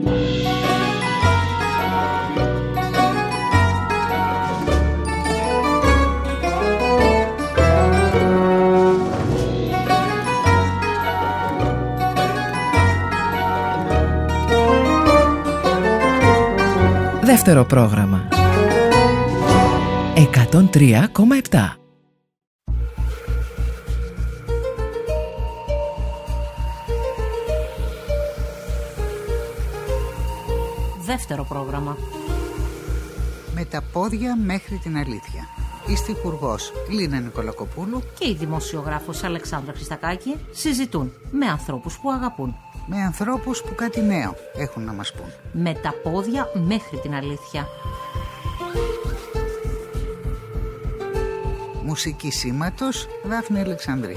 Δεύτερο πρόγραμμα 103,7. Δεύτερο πρόγραμμα. Με τα πόδια μέχρι την αλήθεια. Η στιχουργός Λίνα Νικολακοπούλου και η δημοσιογράφος Αλεξάνδρα Χριστακάκη συζητούν με ανθρώπους που αγαπούν. Με ανθρώπους που κάτι νέο έχουν να μας πούν. Με τα πόδια μέχρι την αλήθεια. Μουσική σήματος Δάφνη Αλεξανδρή.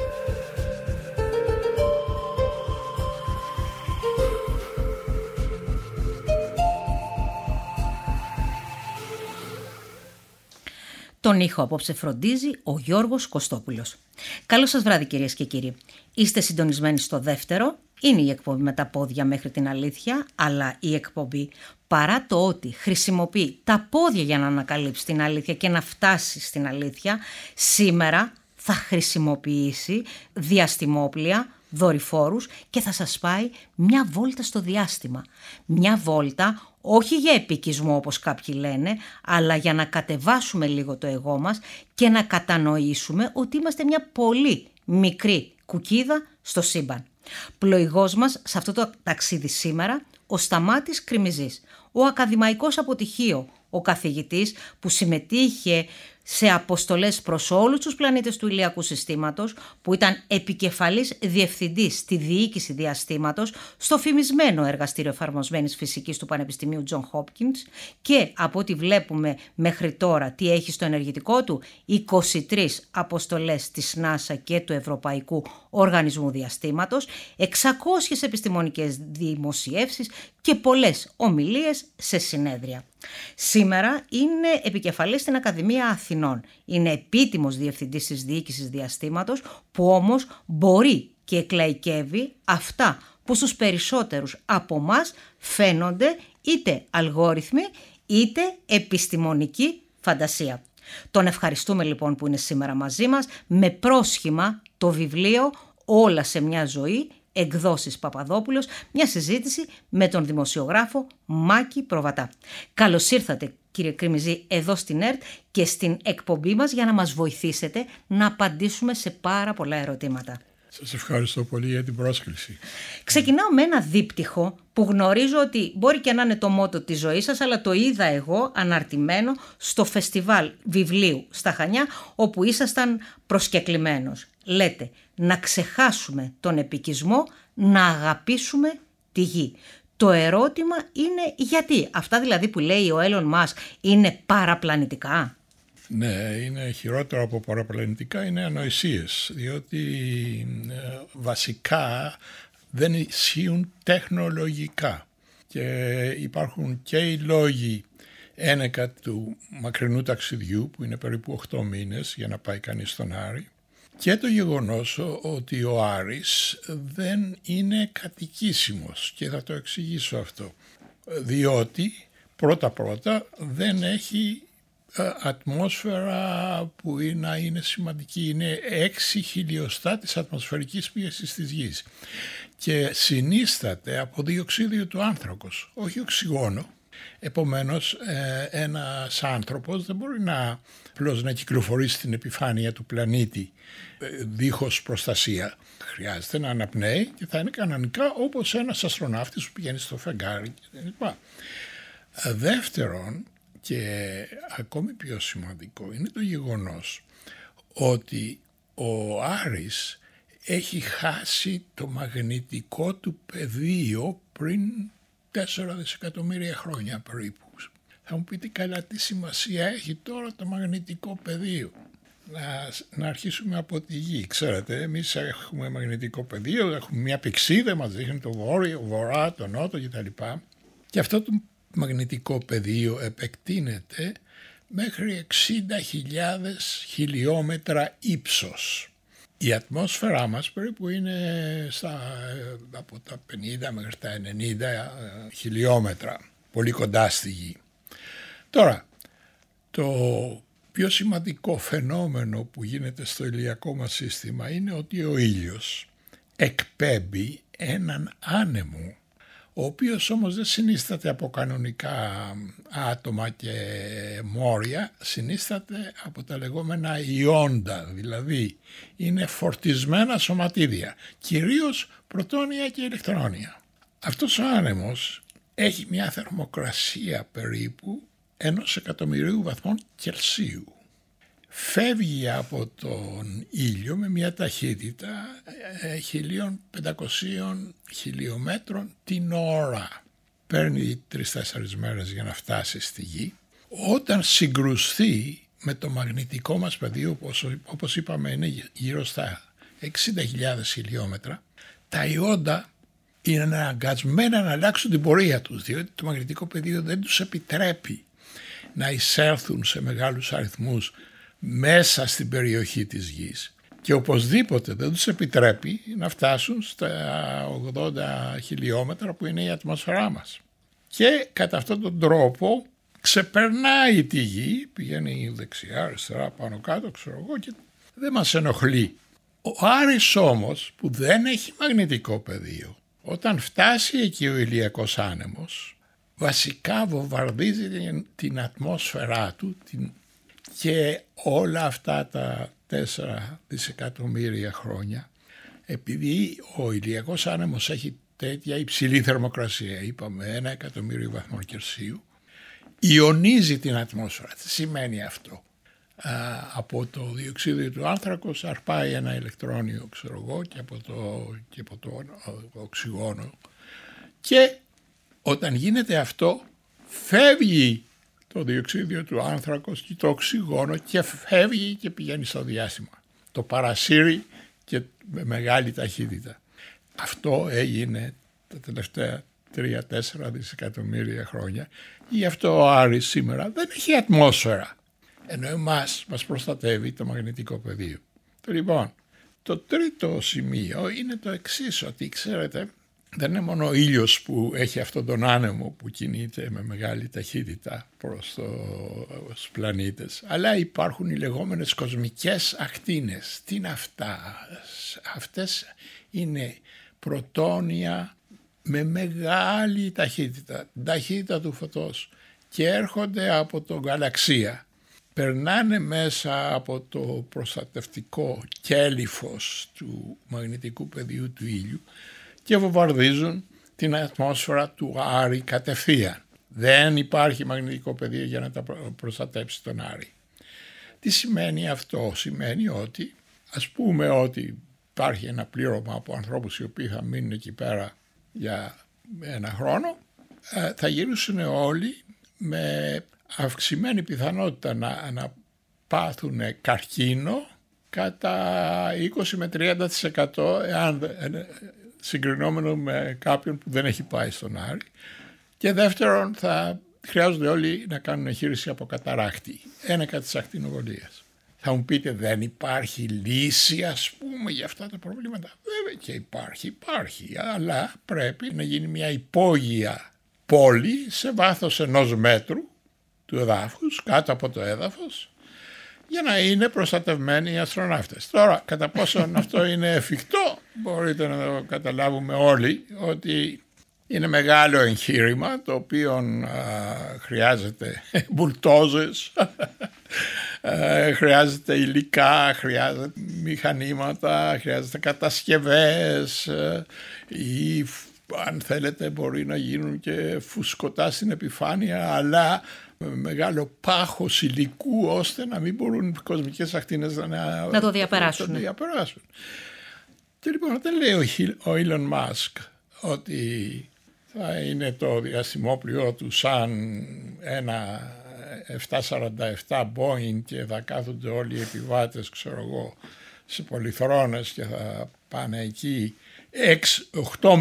Τον ήχο απόψε φροντίζει ο Γιώργος Κωστόπουλος. Καλό σας βράδυ κυρίες και κύριοι. Είστε συντονισμένοι στο δεύτερο. Είναι η εκπομπή με τα πόδια μέχρι την αλήθεια, αλλά η εκπομπή, παρά το ότι χρησιμοποιεί τα πόδια για να ανακαλύψει την αλήθεια και να φτάσει στην αλήθεια, σήμερα θα χρησιμοποιήσει διαστημόπλια, δορυφόρους και θα σας πάει μια βόλτα στο διάστημα. Μια βόλτα όχι για επικισμό όπως κάποιοι λένε, αλλά για να κατεβάσουμε λίγο το εγώ μας και να κατανοήσουμε ότι είμαστε μια πολύ μικρή κουκίδα στο σύμπαν. Πλοηγός μας σε αυτό το ταξίδι σήμερα, ο Σταμάτης Κρημιζής, ο ακαδημαϊκός αποτυχίο, ο καθηγητής που συμμετείχε σε αποστολές προς όλους τους πλανήτες του ηλιακού συστήματος, που ήταν επικεφαλής διευθυντής στη διοίκηση διαστήματος στο φημισμένο εργαστήριο εφαρμοσμένης φυσικής του Πανεπιστημίου John Hopkins και από ό,τι βλέπουμε μέχρι τώρα τι έχει στο ενεργητικό του, 23 αποστολές της NASA και του Ευρωπαϊκού Οργανισμού Διαστήματος, 600 επιστημονικές δημοσιεύσεις και πολλές ομιλίες σε συνέδρια. Σήμερα είναι επικεφαλής στην Ακαδημία Αθηνών. Είναι επίτιμος διευθυντής της διοίκησης διαστήματος, που όμως μπορεί και εκλαϊκεύει αυτά που στους περισσότερους από εμάς φαίνονται είτε αλγόριθμοι είτε επιστημονική φαντασία. Τον ευχαριστούμε λοιπόν που είναι σήμερα μαζί μας με πρόσχημα το βιβλίο «Όλα σε μια ζωή», εκδόσεις Παπαδόπουλος, μια συζήτηση με τον δημοσιογράφο Μάκη Προβατά. Καλώς ήρθατε κύριε Κρημιζή εδώ στην ΕΡΤ και στην εκπομπή μας για να μας βοηθήσετε να απαντήσουμε σε πάρα πολλά ερωτήματα. Σας ευχαριστώ πολύ για την πρόσκληση. Ξεκινάω με ένα δίπτυχο που γνωρίζω ότι μπορεί και να είναι το μότο της ζωής σας, αλλά το είδα εγώ αναρτημένο στο φεστιβάλ βιβλίου στα Χανιά, όπου ήσασταν προσκεκλημένος. Λέτε να ξεχάσουμε τον επικισμό, να αγαπήσουμε τη γη. Το ερώτημα είναι γιατί. Αυτά δηλαδή που λέει ο Elon Musk είναι παραπλανητικά. Ναι, είναι χειρότερο από παραπλανητικά, είναι ανοησίες, διότι βασικά δεν ισχύουν τεχνολογικά και υπάρχουν και οι λόγοι ένεκα του μακρινού ταξιδιού που είναι περίπου 8 μήνες για να πάει κανείς στον Άρη και το γεγονός ότι ο Άρης δεν είναι κατοικήσιμος και θα το εξηγήσω αυτό, διότι πρώτα δεν έχει ατμόσφαιρα που να είναι σημαντική, είναι 6 χιλιοστά της ατμοσφαιρικής πίεσης της γης και συνίσταται από διοξείδιο του άνθρακος, όχι οξυγόνο. Επομένως ένας άνθρωπος δεν μπορεί απλώς να κυκλοφορήσει στην επιφάνεια του πλανήτη δίχως προστασία. Χρειάζεται να αναπνέει και θα είναι κανονικά όπως ένας αστροναύτης που πηγαίνει στο φεγγάρι κλπ. Δεύτερον, και ακόμη πιο σημαντικό, είναι το γεγονός ότι ο Άρης έχει χάσει το μαγνητικό του πεδίο πριν 4 δισεκατομμύρια χρόνια περίπου. Θα μου πείτε, καλά, τι σημασία έχει τώρα το μαγνητικό πεδίο? Να αρχίσουμε από τη γη. Ξέρετε, εμείς έχουμε μαγνητικό πεδίο, έχουμε μια πυξίδα, μας δείχνει το βόρειο, βορρά, το νότο κτλ. Και αυτό το μαγνητικό πεδίο επεκτείνεται μέχρι 60.000 χιλιόμετρα ύψος. Η ατμόσφαιρά μας περίπου είναι από τα 50 μέχρι τα 90 χιλιόμετρα, πολύ κοντά στη Γη. Τώρα, το πιο σημαντικό φαινόμενο που γίνεται στο ηλιακό μας σύστημα είναι ότι ο ήλιος εκπέμπει έναν άνεμο, ο οποίος όμως δεν συνίσταται από κανονικά άτομα και μόρια, συνίσταται από τα λεγόμενα ιόντα, δηλαδή είναι φορτισμένα σωματίδια, κυρίως πρωτόνια και ηλεκτρόνια. Αυτός ο άνεμος έχει μια θερμοκρασία περίπου 1.000.000 βαθμών Κελσίου. Φεύγει από τον ήλιο με μια ταχύτητα 1.500 χιλιόμετρων την ώρα. Παίρνει 3-4 μέρες για να φτάσει στη Γη. Όταν συγκρουστεί με το μαγνητικό μας πεδίο, όπως είπαμε είναι γύρω στα 60.000 χιλιόμετρα, τα ιόντα είναι αναγκασμένα να αλλάξουν την πορεία τους, διότι το μαγνητικό πεδίο δεν τους επιτρέπει να εισέλθουν σε μεγάλους αριθμούς μέσα στην περιοχή της Γης, και οπωσδήποτε δεν τους επιτρέπει να φτάσουν στα 80 χιλιόμετρα που είναι η ατμόσφαιρά μας. Και κατά αυτόν τον τρόπο ξεπερνάει τη Γη, πηγαίνει δεξιά, αριστερά, πάνω κάτω, ξέρω εγώ, και δεν μας ενοχλεί. Ο Άρης όμως, που δεν έχει μαγνητικό πεδίο, όταν φτάσει εκεί ο ηλιακός άνεμος, βασικά βομβαρδίζει την ατμόσφαιρά του και όλα αυτά τα 4 δισεκατομμύρια χρόνια, επειδή ο ηλιακός άνεμος έχει τέτοια υψηλή θερμοκρασία, είπαμε 1.000.000 βαθμών Κελσίου, ιονίζει την ατμόσφαιρα. Τι σημαίνει αυτό? Από το διοξείδιο του άνθρακος αρπάει ένα ηλεκτρόνιο, ξέρω εγώ, και από το οξυγόνο, και όταν γίνεται αυτό φεύγει το διοξείδιο του άνθρακος και το οξυγόνο και φεύγει και πηγαίνει στο διάστημα. Το παρασύρει και με μεγάλη ταχύτητα. Αυτό έγινε τα τελευταία 3-4 δισεκατομμύρια χρόνια. Γι' αυτό ο Άρης σήμερα δεν έχει ατμόσφαιρα. Ενώ εμάς μας προστατεύει το μαγνητικό πεδίο. Λοιπόν, το τρίτο σημείο είναι το εξής, ότι ξέρετε, δεν είναι μόνο ο ήλιος που έχει αυτόν τον άνεμο που κινείται με μεγάλη ταχύτητα προς τους πλανήτες, αλλά υπάρχουν οι λεγόμενες κοσμικές ακτίνες. Τι είναι αυτά? Αυτές είναι πρωτόνια με μεγάλη ταχύτητα, την ταχύτητα του φωτός, και έρχονται από το γαλαξία. Περνάνε μέσα από το προστατευτικό κέλυφος του μαγνητικού πεδίου του ήλιου και βομβαρδίζουν την ατμόσφαιρα του Άρη κατευθείαν. Δεν υπάρχει μαγνητικό πεδίο για να τα προστατέψει τον Άρη. Τι σημαίνει αυτό? Σημαίνει ότι, ας πούμε ότι υπάρχει ένα πλήρωμα από ανθρώπους οι οποίοι θα μείνουν εκεί πέρα για ένα χρόνο, θα γυρίσουν όλοι με αυξημένη πιθανότητα να πάθουν καρκίνο κατά 20 με 30% συγκρινόμενο με κάποιον που δεν έχει πάει στον Άρη. Και δεύτερον, θα χρειάζονται όλοι να κάνουν εγχείρηση από καταράκτη, ένεκα της ακτινοβολίας. Θα μου πείτε, δεν υπάρχει λύση, ας πούμε, για αυτά τα προβλήματα? Βέβαια και υπάρχει, αλλά πρέπει να γίνει μια υπόγεια πόλη σε βάθος 1 μέτρου του εδάφους, κάτω από το έδαφος, για να είναι προστατευμένοι οι αστροναύτες. Τώρα, κατά πόσο αυτό είναι εφικτό, μπορείτε να το καταλάβουμε όλοι ότι είναι μεγάλο εγχείρημα, το οποίο χρειάζεται μπουλτόζες, χρειάζεται υλικά, χρειάζεται μηχανήματα, χρειάζεται κατασκευές, ή αν θέλετε μπορεί να γίνουν και φουσκωτά στην επιφάνεια, αλλά με μεγάλο πάχος υλικού, ώστε να μην μπορούν οι κοσμικές ακτίνες να το διαπεράσουν. Και λοιπόν, όταν λέει ο Elon Musk ότι θα είναι το διαστημόπλοιό του σαν ένα 747 Boeing και θα κάθονται όλοι οι επιβάτες, ξέρω εγώ, σε πολυθρόνες και θα πάνε εκεί 8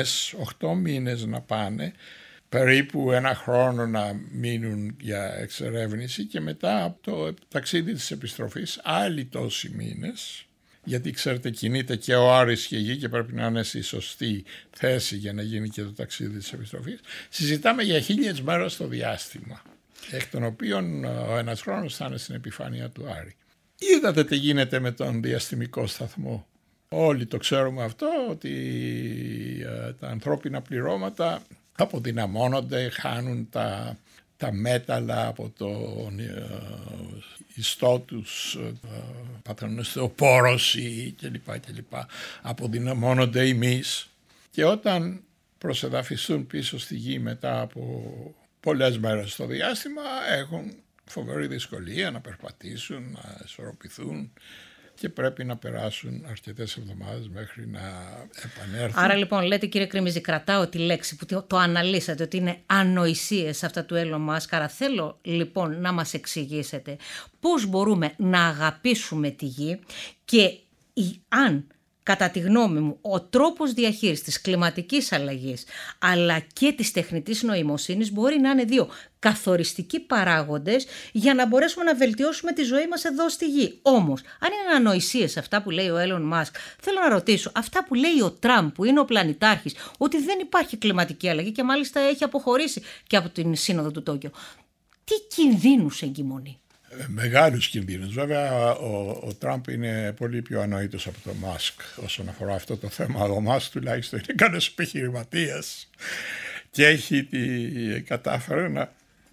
μήνες να πάνε, περίπου 1 χρόνο να μείνουν για εξερεύνηση και μετά από το ταξίδι της επιστροφής άλλοι τόσοι μήνες, γιατί ξέρετε κινείται και ο Άρης και η γη και πρέπει να είναι στη σωστή θέση για να γίνει και το ταξίδι της επιστροφής. Συζητάμε για 1000 μέρες στο διάστημα, εκ των οποίων ο ένας χρόνος θα είναι στην επιφάνεια του Άρη. Είδατε τι γίνεται με τον διαστημικό σταθμό. Όλοι το ξέρουμε αυτό, ότι τα ανθρώπινα πληρώματα αποδυναμώνονται, χάνουν τα μέταλλα από τον ιστό τους, παθαίνουν οστεοπόρωση κλπ. Αποδυναμώνονται οι μυς και όταν προσεδαφιστούν πίσω στη γη μετά από πολλές μέρες στο διάστημα έχουν φοβερή δυσκολία να περπατήσουν, να ισορροπηθούν και πρέπει να περάσουν αρκετές εβδομάδες μέχρι να επανέλθουν. Άρα λοιπόν λέτε, κύριε Κρεμίζη, κρατάω τη λέξη που το αναλύσατε, ότι είναι ανοησίες αυτά του Elon Musk. Άρα θέλω λοιπόν να μας εξηγήσετε πώς μπορούμε να αγαπήσουμε τη γη και αν, κατά τη γνώμη μου, ο τρόπος διαχείρισης της κλιματικής αλλαγής αλλά και της τεχνητής νοημοσύνης μπορεί να είναι δύο καθοριστικοί παράγοντες για να μπορέσουμε να βελτιώσουμε τη ζωή μας εδώ στη γη. Όμως, αν είναι ανοησίες αυτά που λέει ο Elon Musk, θέλω να ρωτήσω, αυτά που λέει ο Τραμπ, που είναι ο πλανητάρχης, ότι δεν υπάρχει κλιματική αλλαγή και μάλιστα έχει αποχωρήσει και από την Σύνοδο του Τόκιο, τι κινδύνους εγκυμονεί? Μεγάλους κινδύνους. Βέβαια ο Τραμπ είναι πολύ πιο ανοήτος από τον Μάσκ όσον αφορά αυτό το θέμα. Ο Μάσκ τουλάχιστον είναι καλός επιχειρηματίας και κατάφερε να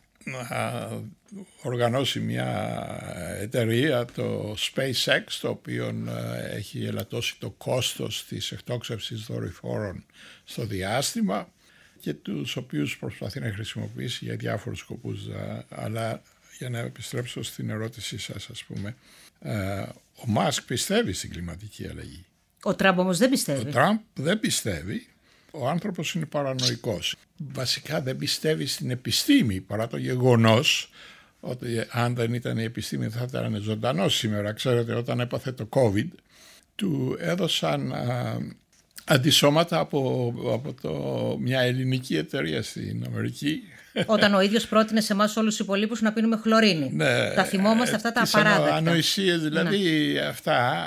οργανώσει μια εταιρεία, το SpaceX, το οποίο έχει ελαττώσει το κόστος της εκτόξευσης δορυφόρων στο διάστημα και τους οποίους προσπαθεί να χρησιμοποιήσει για διάφορους σκοπούς. Αλλά για να επιστρέψω στην ερώτησή σας, ας πούμε, ο Μάσκ πιστεύει στην κλιματική αλλαγή. Ο Τραμπ όμως δεν πιστεύει. Ο Τραμπ δεν πιστεύει. Ο άνθρωπος είναι παρανοϊκός. Βασικά δεν πιστεύει στην επιστήμη, παρά το γεγονός ότι αν δεν ήταν η επιστήμη θα ήταν ζωντανός σήμερα. Ξέρετε, όταν έπαθε το COVID, του έδωσαν αντισώματα από μια ελληνική εταιρεία στην Αμερική. Όταν ο ίδιος πρότεινε σε εμάς όλους τους υπολείπους να πίνουμε χλωρίνη. Ναι, τα θυμόμαστε αυτά τα απαράδεκτα. Ανοησίες δηλαδή, αυτά,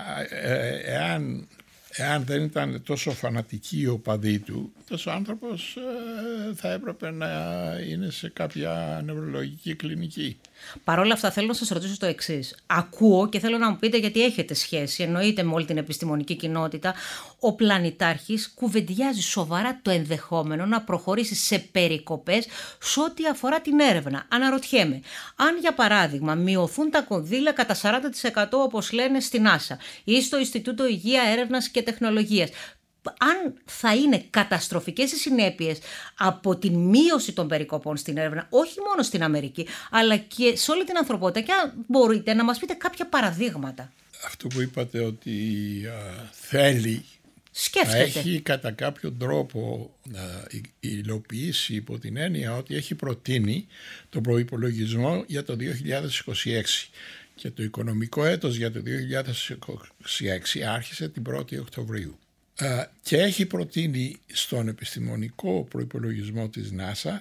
εάν δεν ήταν τόσο φανατικοί οι οπαδοί του, τόσο άνθρωπος θα έπρεπε να είναι σε κάποια νευρολογική κλινική. Παρ' όλα αυτά θέλω να σας ρωτήσω το εξής. Ακούω και θέλω να μου πείτε, γιατί έχετε σχέση, εννοείται με όλη την επιστημονική κοινότητα, ο πλανητάρχης κουβεντιάζει σοβαρά το ενδεχόμενο να προχωρήσει σε περικοπές σε ό,τι αφορά την έρευνα. Αναρωτιέμαι, αν για παράδειγμα μειωθούν τα κονδύλια κατά 40% όπως λένε στην NASA ή στο Ινστιτούτο Υγεία Έρευνας και Τεχνολογίας, αν θα είναι καταστροφικές οι συνέπειες από τη μείωση των περικοπών στην έρευνα, όχι μόνο στην Αμερική, αλλά και σε όλη την ανθρωπότητα, και αν μπορείτε να μας πείτε κάποια παραδείγματα. Αυτό που είπατε ότι θέλει, σκέφτεται, να έχει κατά κάποιο τρόπο υλοποιήσει υπό την έννοια ότι έχει προτείνει τον προϋπολογισμό για το 2026 και το οικονομικό έτος για το 2026 άρχισε την 1η Οκτωβρίου. Και έχει προτείνει στον επιστημονικό προϋπολογισμό της NASA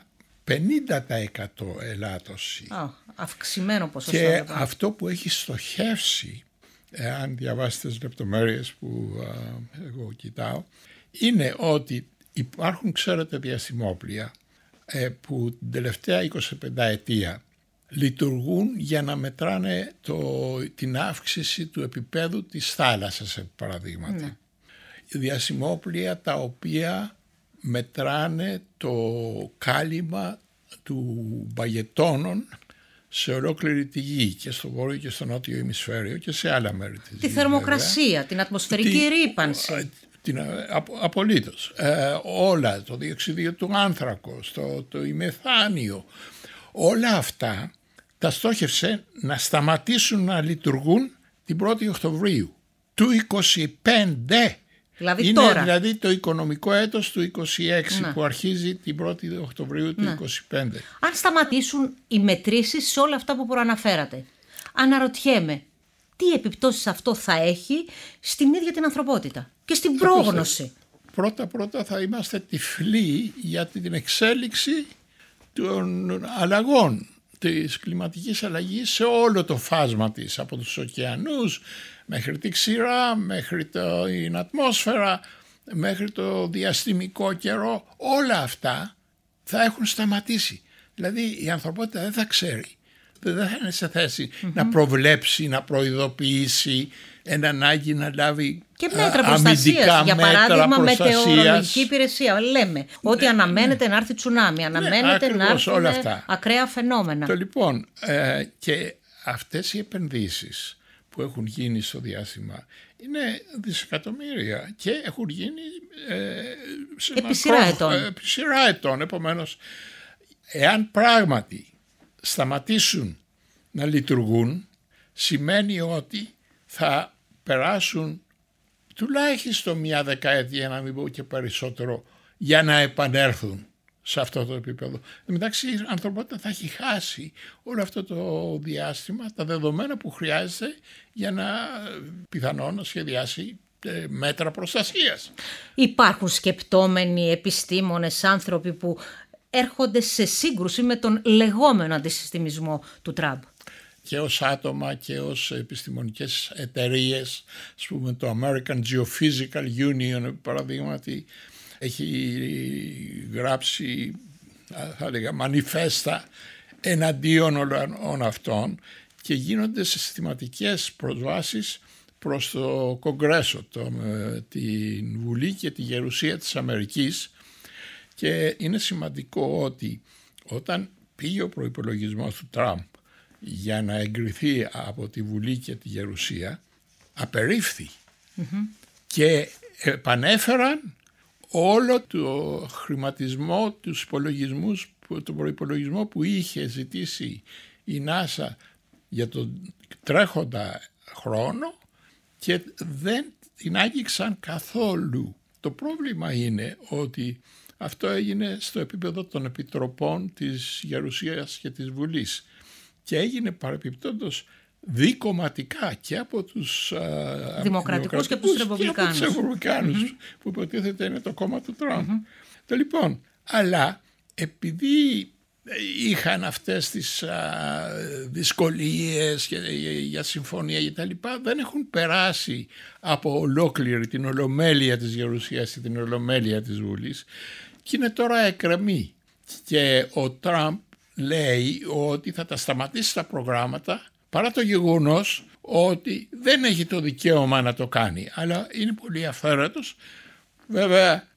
50% ελάττωση. Αυξημένο ποσοστό. Και αυτό που έχει στοχεύσει, εάν διαβάσετε τις λεπτομέρειες που εγώ κοιτάω, είναι ότι υπάρχουν, ξέρετε, διαστημόπλια που την τελευταία 25 ετία λειτουργούν για να μετράνε την αύξηση του επίπεδου της θάλασσας, παραδείγματι. Ναι. Διαστημόπλια τα οποία μετράνε το κάλυμα του μπαγετώνων σε ολόκληρη τη γη και στο βόρειο και στο νότιο ημισφαίριο και σε άλλα μέρη της γης. Τη θερμοκρασία, βέβαια, την ατμοσφαιρική ρύπανση. Απολύτως. Όλα, το διοξείδιο του άνθρακος, το ημεθάνιο, όλα αυτά τα στόχευσε να σταματήσουν να λειτουργούν την 1η Οκτωβρίου του 25. Δηλαδή είναι τώρα. Δηλαδή το οικονομικό έτος του 26 που αρχίζει την 1η Οκτωβρίου του 25. Αν σταματήσουν οι μετρήσεις σε όλα αυτά που προαναφέρατε, αναρωτιέμαι τι επιπτώσεις αυτό θα έχει στην ίδια την ανθρωπότητα και στην πρόγνωση. Πρώτα θα είμαστε τυφλοί για την εξέλιξη των αλλαγών της κλιματικής αλλαγής σε όλο το φάσμα της, από τους ωκεανούς μέχρι τη ξηρά, μέχρι την ατμόσφαιρα, μέχρι το διαστημικό καιρό, όλα αυτά θα έχουν σταματήσει. Δηλαδή η ανθρωπότητα δεν θα ξέρει, δεν θα είναι σε θέση να προβλέψει, να προειδοποιήσει, εν ανάγκη να λάβει και μέτρα προστασίας, για παράδειγμα μετεωρολογική υπηρεσία. Λέμε ότι αναμένεται να έρθει τσουνάμι, αναμένεται να έρθουν ακραία φαινόμενα. Λοιπόν, και αυτές οι επενδύσεις που έχουν γίνει στο διάστημα είναι δισεκατομμύρια και έχουν γίνει επί σειρά ετών. Επομένως, εάν πράγματι σταματήσουν να λειτουργούν, σημαίνει ότι θα περάσουν τουλάχιστον μια δεκαετία, να μην πω και περισσότερο, για να επανέλθουν σε αυτό το επίπεδο. Εντάξει, η ανθρωπότητα θα έχει χάσει όλο αυτό το διάστημα, τα δεδομένα που χρειάζεται για να πιθανόν να σχεδιάσει μέτρα προστασίας. Υπάρχουν σκεπτόμενοι επιστήμονες, άνθρωποι που έρχονται σε σύγκρουση με τον λεγόμενο αντισυστημισμό του Τραμπ. Και ως άτομα και ως επιστημονικές εταιρείες, ας πούμε το American Geophysical Union παραδείγματι έχει γράψει, θα λέγα, μανιφέστα εναντίον όλων αυτών και γίνονται συστηματικές προσβάσεις προς το Κογκρέσο, την Βουλή και τη Γερουσία της Αμερικής, και είναι σημαντικό ότι όταν πήγε ο προϋπολογισμός του Τραμπ για να εγκριθεί από τη Βουλή και τη Γερουσία, απερίφθη και επανέφεραν όλο το χρηματισμό, τους υπολογισμούς, τον προϋπολογισμό που είχε ζητήσει η NASA για τον τρέχοντα χρόνο και δεν την άγγιξαν καθόλου. Το πρόβλημα είναι ότι αυτό έγινε στο επίπεδο των επιτροπών της Γερουσίας και της Βουλής και έγινε παρεπιπτόντως δικομματικά και από τους δημοκρατικούς και από τους ρεπουμπλικάνους που υποτίθεται είναι το κόμμα του Τραμπ. Λοιπόν, αλλά επειδή είχαν αυτές τις δυσκολίες για συμφωνία και τα λοιπά, δεν έχουν περάσει από ολόκληρη την ολομέλεια της Γερουσίας και την ολομέλεια της Βουλής και είναι τώρα εκκρεμή. Και ο Τραμπ λέει ότι θα τα σταματήσει τα προγράμματα παρά το γεγονός ότι δεν έχει το δικαίωμα να το κάνει, αλλά είναι πολύ αυθαίρετος. Βέβαια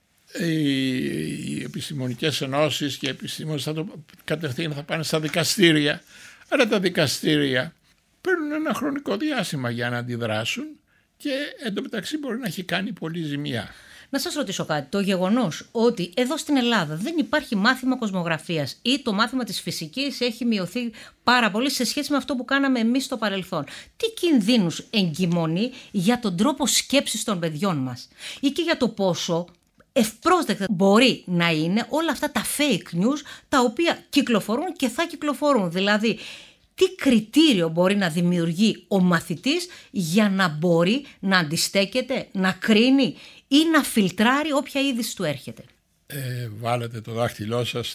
οι επιστημονικές ενώσεις και οι επιστήμονες κατευθείαν θα πάνε στα δικαστήρια, αλλά τα δικαστήρια παίρνουν ένα χρονικό διάστημα για να αντιδράσουν και εντωμεταξύ μπορεί να έχει κάνει πολύ ζημιά. Να σας ρωτήσω κάτι. Το γεγονός ότι εδώ στην Ελλάδα δεν υπάρχει μάθημα κοσμογραφίας ή το μάθημα της φυσικής έχει μειωθεί πάρα πολύ σε σχέση με αυτό που κάναμε εμείς στο παρελθόν, τι κινδύνους εγκυμονεί για τον τρόπο σκέψης των παιδιών μας ή και για το πόσο ευπρόσδεκτα μπορεί να είναι όλα αυτά τα fake news τα οποία κυκλοφορούν και θα κυκλοφορούν? Δηλαδή, τι κριτήριο μπορεί να δημιουργεί ο μαθητής για να μπορεί να αντιστέκεται, να κρίνει ή να φιλτράρει όποια είδηση του έρχεται? Βάλετε το δάχτυλό σας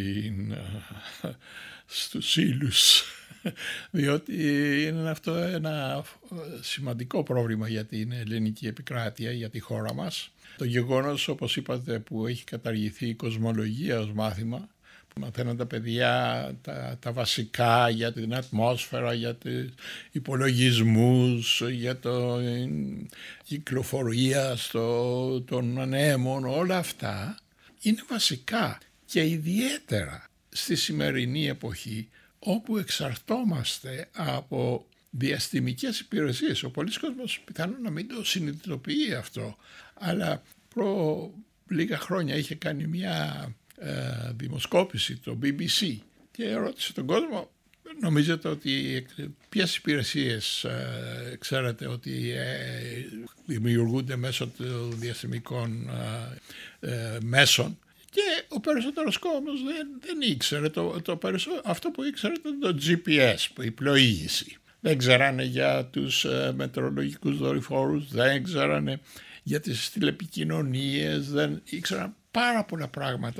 στους ύλους, διότι είναι αυτό ένα σημαντικό πρόβλημα για την ελληνική επικράτεια, για τη χώρα μας. Το γεγονός, όπως είπατε, που έχει καταργηθεί η κοσμολογία ως μάθημα, που μαθαίνουν τα παιδιά τα βασικά για την ατμόσφαιρα, για τους υπολογισμούς, για την κυκλοφορία των ανέμων, όλα αυτά είναι βασικά και ιδιαίτερα στη σημερινή εποχή όπου εξαρτώμαστε από διαστημικές υπηρεσίες. Ο πολλής κόσμος πιθανόν να μην το συνειδητοποιεί αυτό, αλλά λίγα χρόνια είχε κάνει μια δημοσκόπηση το BBC και ρώτησε τον κόσμο, νομίζετε ότι ποιες υπηρεσίες ξέρετε ότι δημιουργούνται μέσω των διαστημικών μέσων, και ο περισσότερος κόσμος δεν ήξερε. Αυτό που ήξερε ήταν το GPS, η πλοήγηση. Δεν ξέρανε για τους μετεωρολογικούς δορυφόρους, δεν ξέρανε για τις τηλεπικοινωνίες, δεν ήξεραν πάρα πολλά πράγματα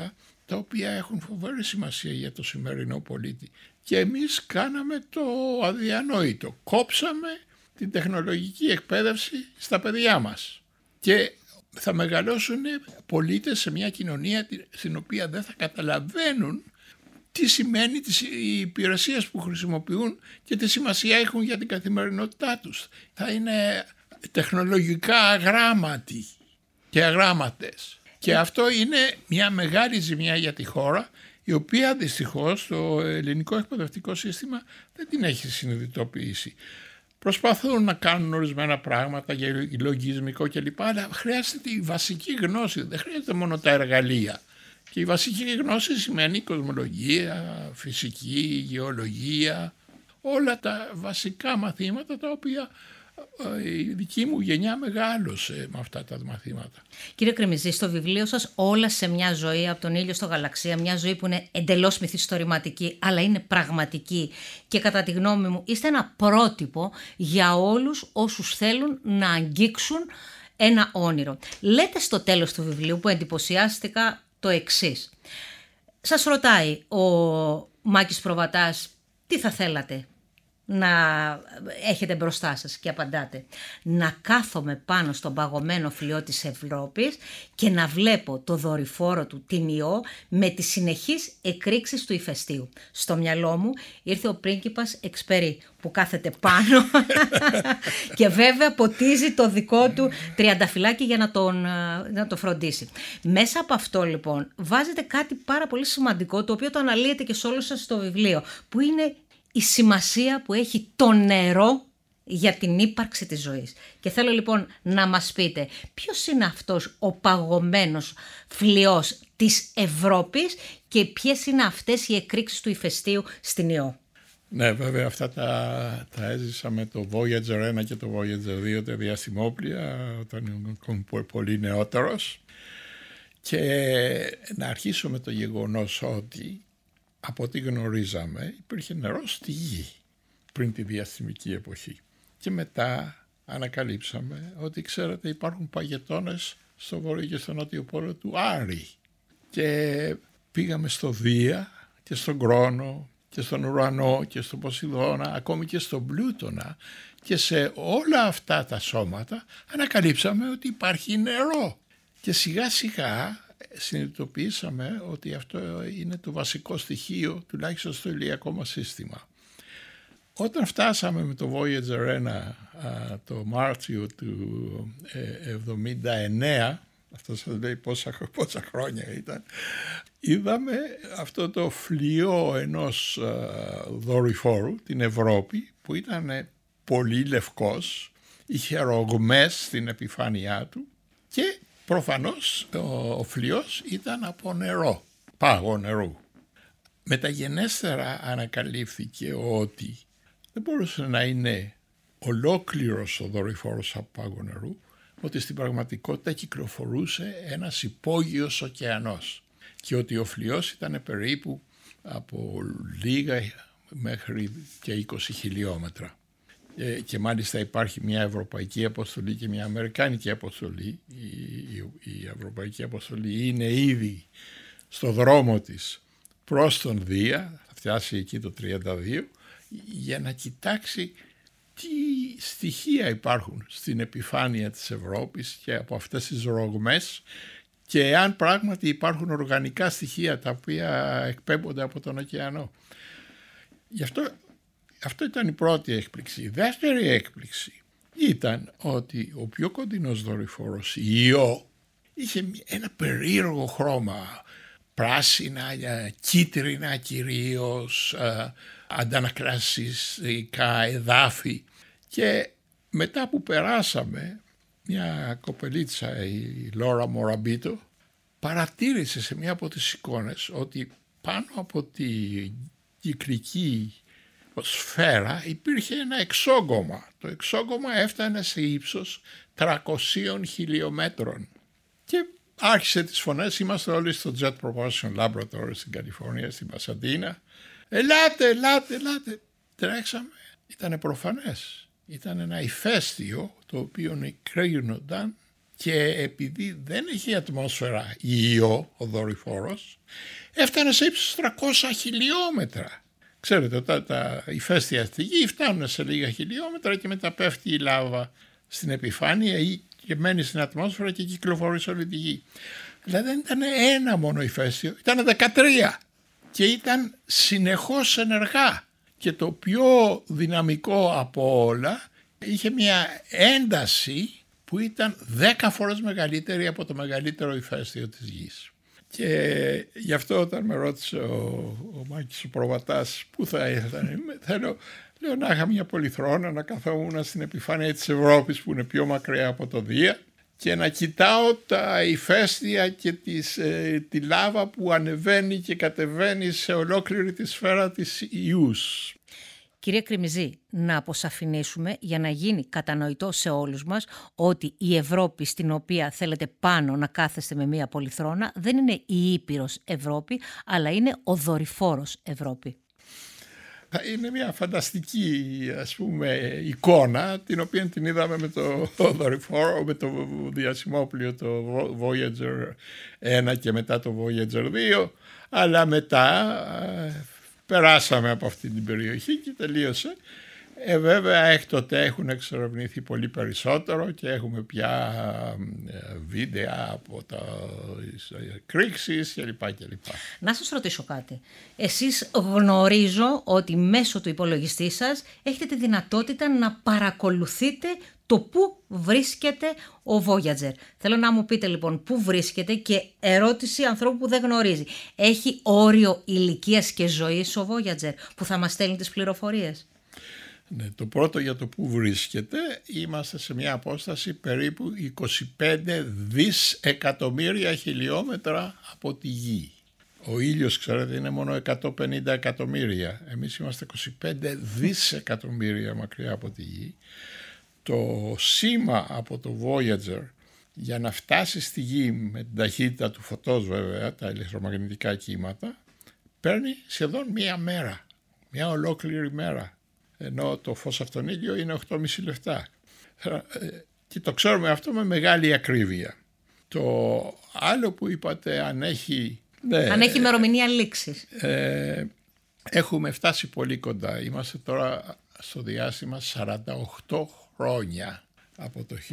τα οποία έχουν φοβερή σημασία για το σημερινό πολίτη. Και εμείς κάναμε το αδιανόητο. Κόψαμε την τεχνολογική εκπαίδευση στα παιδιά μας. Και θα μεγαλώσουν πολίτες σε μια κοινωνία στην οποία δεν θα καταλαβαίνουν τι σημαίνει οι υπηρεσίες που χρησιμοποιούν και τι σημασία έχουν για την καθημερινότητά τους. Θα είναι τεχνολογικά αγράμματοι και αγράμματες. Και αυτό είναι μια μεγάλη ζημιά για τη χώρα, η οποία δυστυχώς το ελληνικό εκπαιδευτικό σύστημα δεν την έχει συνειδητοποιήσει. Προσπαθούν να κάνουν ορισμένα πράγματα για λογισμικό κλπ. Αλλά χρειάζεται η βασική γνώση, δεν χρειάζεται μόνο τα εργαλεία. Και η βασική γνώση σημαίνει κοσμολογία, φυσική, γεωλογία, όλα τα βασικά μαθήματα τα οποία η δική μου γενιά μεγάλωσε με αυτά τα μαθήματα. Κύριε Κρεμιζή, στο βιβλίο σας «Όλα σε μια ζωή, από τον ήλιο στο γαλαξία», μια ζωή που είναι εντελώς μυθιστορηματική αλλά είναι πραγματική και κατά τη γνώμη μου είστε ένα πρότυπο για όλους όσους θέλουν να αγγίξουν ένα όνειρο. Λέτε στο τέλος του βιβλίου, που εντυπωσιάστηκα, το εξής. Σας ρωτάει ο Μάκης Προβατάς τι θα θέλατε να έχετε μπροστά σας και απαντάτε: να κάθομαι πάνω στον παγωμένο φλοιό της Ευρώπης και να βλέπω το δορυφόρο του την Ιώ με τις συνεχείς εκρήξεις του ηφαιστείου. Στο μυαλό μου ήρθε ο πρίγκιπας Εξπερί που κάθεται πάνω και βέβαια ποτίζει το δικό του τριανταφυλάκι για να το φροντίσει. Μέσα από αυτό λοιπόν βάζετε κάτι πάρα πολύ σημαντικό, το οποίο το αναλύετε και σε όλο σας στο βιβλίο, που είναι η σημασία που έχει το νερό για την ύπαρξη της ζωής. Και θέλω λοιπόν να μας πείτε ποιος είναι αυτός ο παγωμένος φλοιός της Ευρώπης και ποιες είναι αυτές οι εκρήξεις του ηφαιστείου στην Ιώ. Ναι, βέβαια αυτά τα έζησα με το Voyager 1 και το Voyager 2, τα διαστημόπλια, όταν ήμουν πολύ νεότερος. Και να αρχίσω με το γεγονός ότι από ό,τι γνωρίζαμε υπήρχε νερό στη γη πριν τη διαστημική εποχή. Και μετά ανακαλύψαμε ότι, ξέρετε, υπάρχουν παγετώνες στο βόρειο και στο νότιο πόλο του Άρη. Και πήγαμε στο Δία και στον Κρόνο και στον Ουρανό και στον Ποσειδώνα, ακόμη και στον Πλούτονα, και σε όλα αυτά τα σώματα ανακαλύψαμε ότι υπάρχει νερό. Και σιγά σιγά συνειδητοποιήσαμε ότι αυτό είναι το βασικό στοιχείο, τουλάχιστον στο ηλιακό μας σύστημα. Όταν φτάσαμε με το Voyager 1 το Μάρτιο του 79, αυτό σας λέει πόσα χρόνια ήταν, είδαμε αυτό το φλοιό ενός δορυφόρου, την Ευρώπη, που ήταν πολύ λευκός, είχε ρογμές στην επιφάνειά του και προφανώς ο φλοιός ήταν από νερό, πάγο νερού. Μεταγενέστερα ανακαλύφθηκε ότι δεν μπορούσε να είναι ολόκληρος ο δορυφόρος από πάγο νερού, ότι στην πραγματικότητα κυκλοφορούσε ένας υπόγειος ωκεανός και ότι ο φλοιός ήταν περίπου από λίγα μέχρι και 20 χιλιόμετρα. Και μάλιστα υπάρχει μια ευρωπαϊκή αποστολή και μια αμερικάνικη αποστολή. Η ευρωπαϊκή αποστολή είναι ήδη στο δρόμο της προς τον Δία, θα φτάσει εκεί το 32, για να κοιτάξει τι στοιχεία υπάρχουν στην επιφάνεια της Ευρώπης και από αυτές τις ρογμές, και αν πράγματι υπάρχουν οργανικά στοιχεία τα οποία εκπέμπονται από τον ωκεανό. Γι' αυτό ήταν η πρώτη έκπληξη. Η δεύτερη έκπληξη ήταν ότι ο πιο κοντινός δορυφόρος, η Ιώ, είχε ένα περίεργο χρώμα, πράσινα, κίτρινα κυρίως, αντανακλαστικά εδάφη. Και μετά που περάσαμε, μια κοπελίτσα, η Λόρα Μοραμπίτο, παρατήρησε σε μια από τις εικόνες ότι πάνω από τη κυκλική σφαίρα υπήρχε ένα εξόγκωμα. Το εξόγκωμα έφτανε σε ύψος 300 χιλιόμετρων. Και άρχισε τις φωνές, είμαστε όλοι στο Jet Propulsion Laboratory στην Καλιφόρνια, στην Πασαντίνα. Ελάτε. Τρέξαμε. Ήτανε προφανές. Ήταν ένα ηφαίστειο το οποίο νεκρίνονταν και επειδή δεν έχει ατμόσφαιρα Io, ο δορυφόρος, έφτανε σε ύψος 300 χιλιόμετρα. Ξέρετε, όταν τα ηφαίστεια στη γη φτάνουν σε λίγα χιλιόμετρα και μετά πέφτει η λάβα στην επιφάνεια ή και μένει στην ατμόσφαιρα και κυκλοφορεί σε όλη τη γη. Δηλαδή δεν ήταν ένα μόνο ηφαίστειο, ήταν 13 και ήταν συνεχώς ενεργά. Και το πιο δυναμικό από όλα είχε μια ένταση που ήταν 10 φορές μεγαλύτερη από το μεγαλύτερο ηφαίστειο της γης. Και γι' αυτό όταν με ρώτησε ο Μάκης ο Προβατάς πού θα ήθελα, λέω να είχα μια πολυθρόνα, να καθόμουν στην επιφάνεια της Ευρώπης που είναι πιο μακριά από το Δία και να κοιτάω τα ηφαίστεια και τη λάβα που ανεβαίνει και κατεβαίνει σε ολόκληρη τη σφαίρα της Ιούς. Κύριε Κρημιζή, να αποσαφηνίσουμε για να γίνει κατανοητό σε όλους μας ότι η Ευρώπη στην οποία θέλετε πάνω να κάθεστε με μία πολυθρόνα δεν είναι η Ήπειρος Ευρώπη, αλλά είναι ο δορυφόρος Ευρώπη. Είναι μια φανταστική, ας πούμε, εικόνα την οποία την είδαμε με το δορυφόρο, με το διαστημόπλιο το Voyager 1 και μετά το Voyager 2, αλλά μετά περάσαμε από αυτή την περιοχή και τελείωσε. Βέβαια έκτοτε έχουν εξερευνηθεί πολύ περισσότερο και έχουμε πια βίντεο από τα κρίξεις κλπ. Να σας ρωτήσω κάτι. Εσείς γνωρίζω ότι μέσω του υπολογιστή σας έχετε τη δυνατότητα να παρακολουθείτε το πού βρίσκεται ο Voyager. Θέλω να μου πείτε λοιπόν πού βρίσκεται και ερώτηση ανθρώπου που δεν γνωρίζει. Έχει όριο ηλικίας και ζωής ο Voyager που θα μας στέλνει τις πληροφορίες? Ναι, το πρώτο για το που βρίσκεται, είμαστε σε μια απόσταση περίπου 25 δισεκατομμύρια χιλιόμετρα από τη Γη. Ο ήλιος, ξέρετε, είναι μόνο 150 εκατομμύρια. Εμείς είμαστε 25 δισεκατομμύρια μακριά από τη Γη. Το σήμα από το Voyager για να φτάσει στη Γη με την ταχύτητα του φωτός βέβαια, τα ηλεκτρομαγνητικά κύματα, παίρνει σχεδόν μία μέρα, μία ολόκληρη μέρα. Ενώ το φως από τον ήλιο είναι 8,5 λεπτά. Και το ξέρουμε αυτό με μεγάλη ακρίβεια. Το άλλο που είπατε, αν έχει... Ναι, αν έχει ημερομηνία λήξης. Έχουμε φτάσει πολύ κοντά. Είμαστε τώρα στο διάστημα 48 χρόνια από το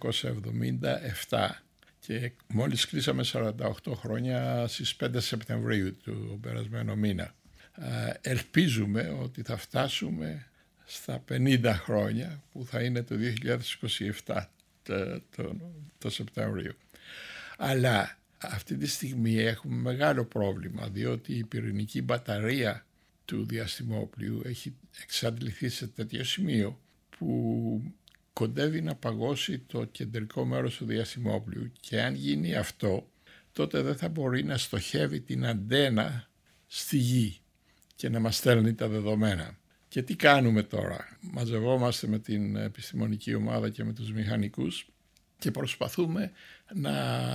1977 και μόλις κλείσαμε 48 χρόνια στις 5 Σεπτεμβρίου του περασμένου μήνα. Ελπίζουμε ότι θα φτάσουμε στα 50 χρόνια που θα είναι το 2027 το Σεπτέμβριο. Αλλά αυτή τη στιγμή έχουμε μεγάλο πρόβλημα διότι η πυρηνική μπαταρία του διαστημόπλοιου έχει εξαντληθεί σε τέτοιο σημείο που κοντεύει να παγώσει το κεντρικό μέρος του διαστημόπλοιου και αν γίνει αυτό τότε δεν θα μπορεί να στοχεύει την αντένα στη Γη και να μας στέλνει τα δεδομένα. Και τι κάνουμε τώρα? Μαζευόμαστε με την επιστημονική ομάδα και με τους μηχανικούς και προσπαθούμε να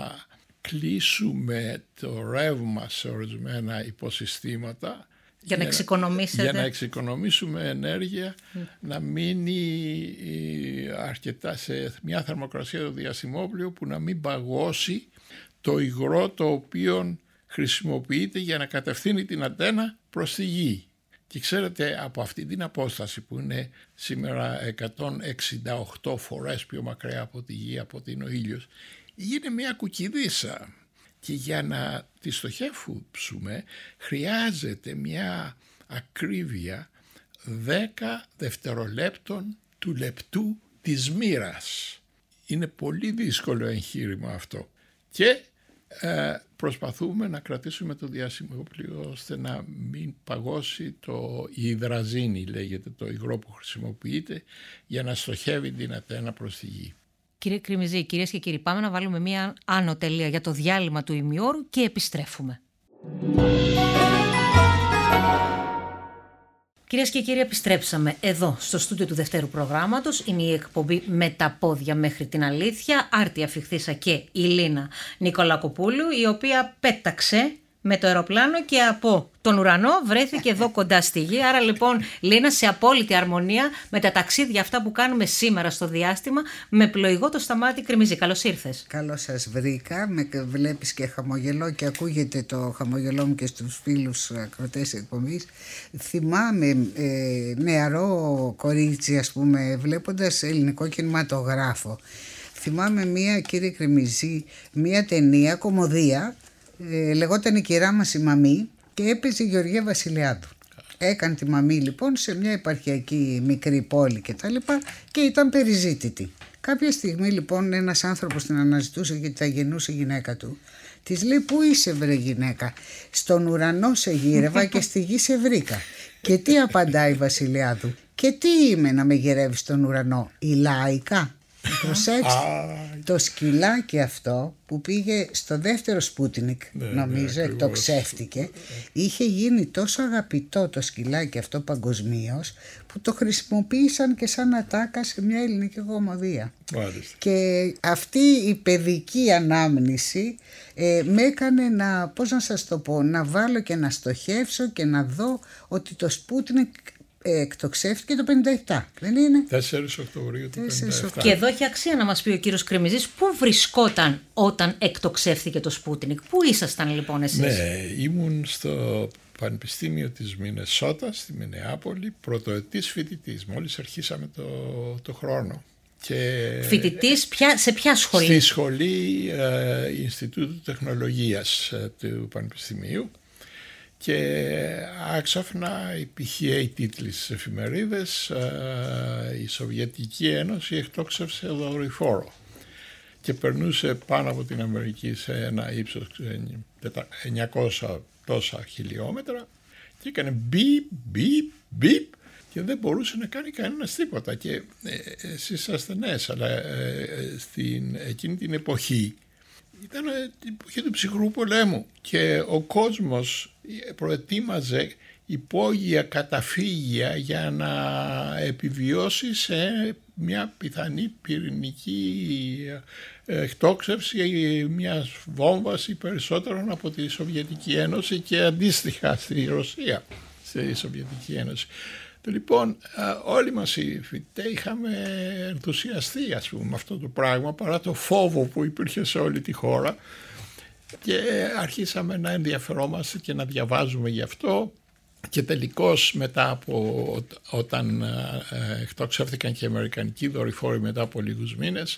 κλείσουμε το ρεύμα σε ορισμένα υποσυστήματα για να εξοικονομήσετε. Για να εξοικονομήσουμε ενέργεια, να μείνει αρκετά σε μια θερμοκρασία του διαστημόπλοιου που να μην παγώσει το υγρό το οποίο χρησιμοποιείται για να κατευθύνει την αντένα προς τη Γη. Και ξέρετε, από αυτή την απόσταση που είναι σήμερα 168 φορές πιο μακριά από τη Γη, από ότι είναι ο ήλιος, είναι μια κουκκιδίσα. Και για να τη στοχεύσουμε χρειάζεται μια ακρίβεια 10 δευτερολέπτων του λεπτού της μοίρας. Είναι πολύ δύσκολο εγχείρημα αυτό. Και προσπαθούμε να κρατήσουμε το διαστημόπλοιο ώστε να μην παγώσει η υδραζίνη, λέγεται, το υγρό που χρησιμοποιείται για να στοχεύει την αντένα προς τη Γη. Κύριε Κρημιζή, κυρίες και κύριοι, πάμε να βάλουμε μία άνω τελεία για το διάλειμμα του ημιώρου και επιστρέφουμε. Κυρίες και κύριοι, επιστρέψαμε εδώ στο στούντιο του δευτέρου προγράμματος. Είναι η εκπομπή «Με τα πόδια μέχρι την αλήθεια». Άρτια Φιχθήσα και η Λίνα Νικολακοπούλου, η οποία πέταξε με το αεροπλάνο και από τον ουρανό βρέθηκε εδώ κοντά στη γη. Άρα λοιπόν, Λίνα, σε απόλυτη αρμονία με τα ταξίδια αυτά που κάνουμε σήμερα στο διάστημα με πλοηγό το Σταμάτη Κρημιζή. Καλώς ήρθες. Καλώς σας βρήκα. Με βλέπεις και χαμογελώ και ακούγεται το χαμογελό μου και στους φίλους ακροτές εκπομπής. Θυμάμαι νεαρό κορίτσι, ας πούμε, βλέποντας ελληνικό κινηματογράφο. Θυμάμαι κύριε Κρημιζή, μία ταινία, κομμωδία, λεγόταν «Η κυρά μας η Μαμή» και έπαιζε η Γεωργία Βασιλιάδου. Έκανε τη Μαμή λοιπόν σε μια επαρχιακή μικρή πόλη και τα λοιπά και ήταν περιζήτητη. Κάποια στιγμή λοιπόν ένας άνθρωπος την αναζητούσε γιατί τα γεννούσε η γυναίκα του. Της λέει, πού είσαι βρε γυναίκα? Στον ουρανό σε γύρευα και στη γη σε βρήκα. Και τι απαντάει η Βασιλιάδου? Και τι είμαι να με γυρεύει στον ουρανό? Η Λάικα? Προσέξτε, το σκυλάκι αυτό που πήγε στο δεύτερο Σπούτινικ, νομίζω, εκτοξεύτηκε, είχε γίνει τόσο αγαπητό το σκυλάκι αυτό παγκοσμίως που το χρησιμοποίησαν και σαν ατάκα σε μια ελληνική κομμωδία. Και αυτή η παιδική ανάμνηση με έκανε να βάλω και να στοχεύσω και να δω ότι το Σπούτινικ εκτοξεύτηκε το 57, δεν είναι? 4 Οκτωβρίου του 57. Και εδώ έχει αξία να μας πει ο κύριος Κρημιζής πού βρισκόταν όταν εκτοξεύτηκε το Σπούτινικ. Πού ήσασταν λοιπόν εσείς? Ναι, ήμουν στο Πανεπιστήμιο της Μινεσότα, στη Μινεάπολη, πρωτοετής φοιτητής. Μόλις αρχίσαμε το χρόνο. Φοιτητής σε ποια σχολή? Στη σχολή Ινστιτούτου Τεχνολογίας του Πανεπιστημίου. Και άξαφνα υπήρχε τίτλοι στις εφημερίδες, η Σοβιετική Ένωση εκτόξευσε δορυφόρο και περνούσε πάνω από την Αμερική σε ένα ύψος 900 τόσα χιλιόμετρα και έκανε μπιπ, μπιπ, μπιπ και δεν μπορούσε να κάνει κανένας τίποτα. Και εσείς είσαστε νέες, αλλά εκείνη την εποχή ήταν την εποχή του ψυχρού πολέμου και ο κόσμος προετοίμαζε υπόγεια καταφύγια για να επιβιώσει σε μια πιθανή πυρηνική εκτόξευση μιας βόμβας ή περισσότερων από τη Σοβιετική Ένωση και αντίστοιχα στη Ρωσία, στη Σοβιετική Ένωση. Λοιπόν, όλοι μας οι φοιτητές είχαμε ενθουσιαστεί, ας πούμε, με αυτό το πράγμα παρά το φόβο που υπήρχε σε όλη τη χώρα και αρχίσαμε να ενδιαφερόμαστε και να διαβάζουμε γι' αυτό και τελικώς μετά από όταν εκτοξεύθηκαν και οι αμερικανικοί δορυφόροι μετά από λίγους μήνες,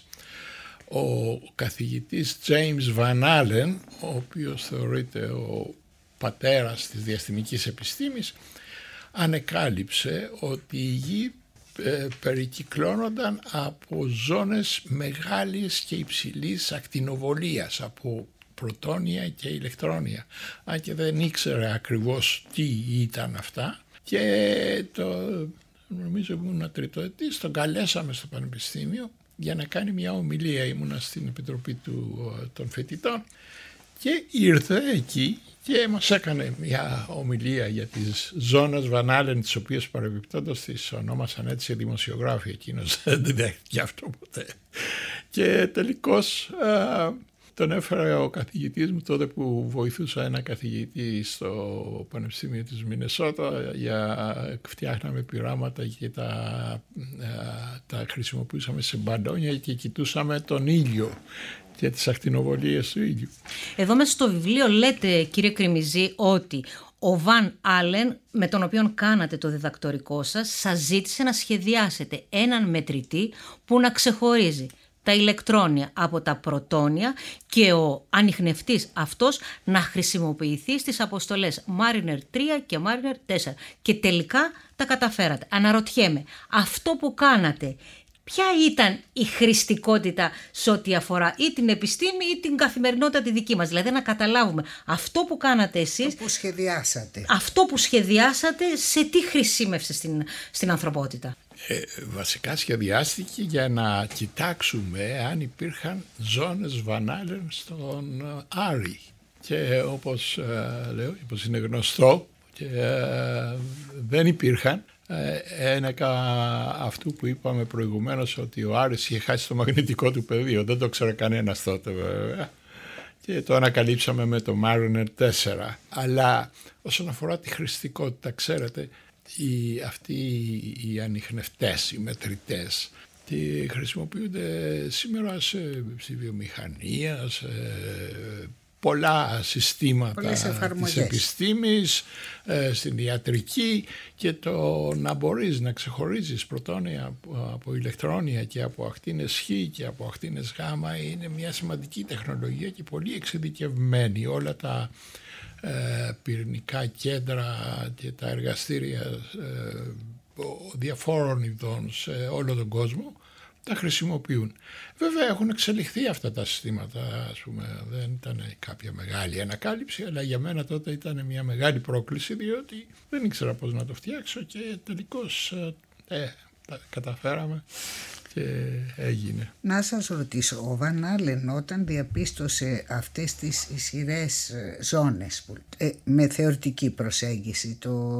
ο καθηγητής James Van Allen, ο οποίος θεωρείται ο πατέρας της διαστημικής επιστήμης, ανεκάλυψε ότι η Γη περικυκλώνονταν από ζώνες μεγάλης και υψηλής ακτινοβολίας, από πρωτόνια και ηλεκτρόνια, αν και δεν ήξερε ακριβώς τι ήταν αυτά. Και νομίζω ήμουν τριτοετής, τον καλέσαμε στο Πανεπιστήμιο για να κάνει μια ομιλία. Ήμουνα στην Επιτροπή των Φοιτητών και ήρθε εκεί και μας έκανε μια ομιλία για τις ζώνες Van Allen, τις οποίες παρεμπιπτόντως τις ονόμασαν έτσι οι δημοσιογράφοι. Εκείνος δεν δέχτηκε αυτό ποτέ. Και τελικώς τον έφερε ο καθηγητής μου τότε που βοηθούσα ένα καθηγητή στο Πανεπιστήμιο της Μινεσότα, φτιάχναμε πειράματα και τα χρησιμοποιούσαμε σε μπαλόνια και κοιτούσαμε τον ήλιο και τις ακτινοβολίες του ήλιου. Εδώ μέσα στο βιβλίο λέτε, κύριε Κρημιζή, ότι ο Van Allen, με τον οποίο κάνατε το διδακτορικό σας ζήτησε να σχεδιάσετε έναν μετρητή που να ξεχωρίζει τα ηλεκτρόνια από τα πρωτόνια και ο ανιχνευτής αυτός να χρησιμοποιηθεί στις αποστολές Mariner 3 και Mariner 4. Και τελικά τα καταφέρατε. Αναρωτιέμαι, αυτό που κάνατε, ποια ήταν η χρηστικότητα σε ό,τι αφορά ή την επιστήμη ή την καθημερινότητα τη δική μας? Δηλαδή να καταλάβουμε αυτό που κάνατε εσείς, αυτό που σχεδιάσατε, σε τι χρησιμεύσε στην ανθρωπότητα? Βασικά σχεδιάστηκε για να κοιτάξουμε αν υπήρχαν ζώνες Van Allen στον Άρη. Και όπως λέω, όπως είναι γνωστό, και δεν υπήρχαν. Ένεκα αυτού που είπαμε προηγουμένως, ότι ο Άρης είχε χάσει το μαγνητικό του πεδίο. Δεν το ξέρε κανένας τότε βέβαια. και το ανακαλύψαμε με το Mariner 4. Αλλά όσον αφορά τη χρηστικότητα, ξέρετε, αυτοί οι ανιχνευτές, οι μετρητές, χρησιμοποιούνται σήμερα στη βιομηχανία, σε πολλά συστήματα της επιστήμης, στην ιατρική, και το να μπορείς να ξεχωρίζεις πρωτόνια από ηλεκτρόνια και από ακτίνες Χ και από ακτίνες Γ είναι μια σημαντική τεχνολογία και πολύ εξειδικευμένη. Όλα τα πυρηνικά κέντρα και τα εργαστήρια διαφόρων ειδών σε όλο τον κόσμο τα χρησιμοποιούν. Βέβαια έχουν εξελιχθεί αυτά τα συστήματα, ας πούμε, δεν ήταν κάποια μεγάλη ανακάλυψη, αλλά για μένα τότε ήταν μια μεγάλη πρόκληση, διότι δεν ήξερα πώς να το φτιάξω και τελικώς τα καταφέραμε και έγινε. Να σας ρωτήσω, ο Βαν Άλεν όταν διαπίστωσε αυτές τις ισχυρές ζώνες με θεωρητική προσέγγιση,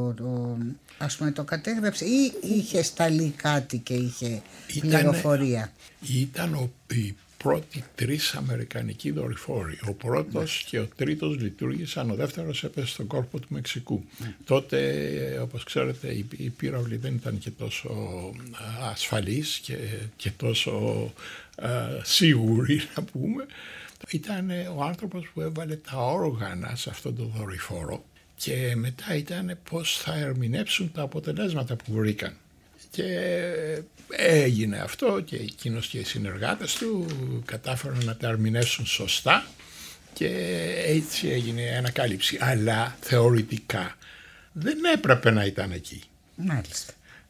ας πούμε το κατέγραψε ή είχε σταλεί κάτι και είχε πληροφορία? Ήταν οι πρώτοι 3 αμερικανικοί δορυφόροι. Ο πρώτος και ο τρίτος λειτουργήσαν, ο δεύτερος έπεσε στον κόρπο του Μεξικού. Τότε, όπως ξέρετε, η πύραυλη δεν ήταν και τόσο ασφαλής και τόσο σίγουρη, να πούμε. Ήταν ο άνθρωπος που έβαλε τα όργανα σε αυτόν τον δορυφόρο και μετά ήταν πώς θα ερμηνεύσουν τα αποτελέσματα που βρήκαν. Και έγινε αυτό και εκείνος και οι συνεργάτες του κατάφεραν να τα ερμηνεύσουν σωστά και έτσι έγινε η ανακάλυψη. Αλλά θεωρητικά δεν έπρεπε να ήταν εκεί. Μάλιστα.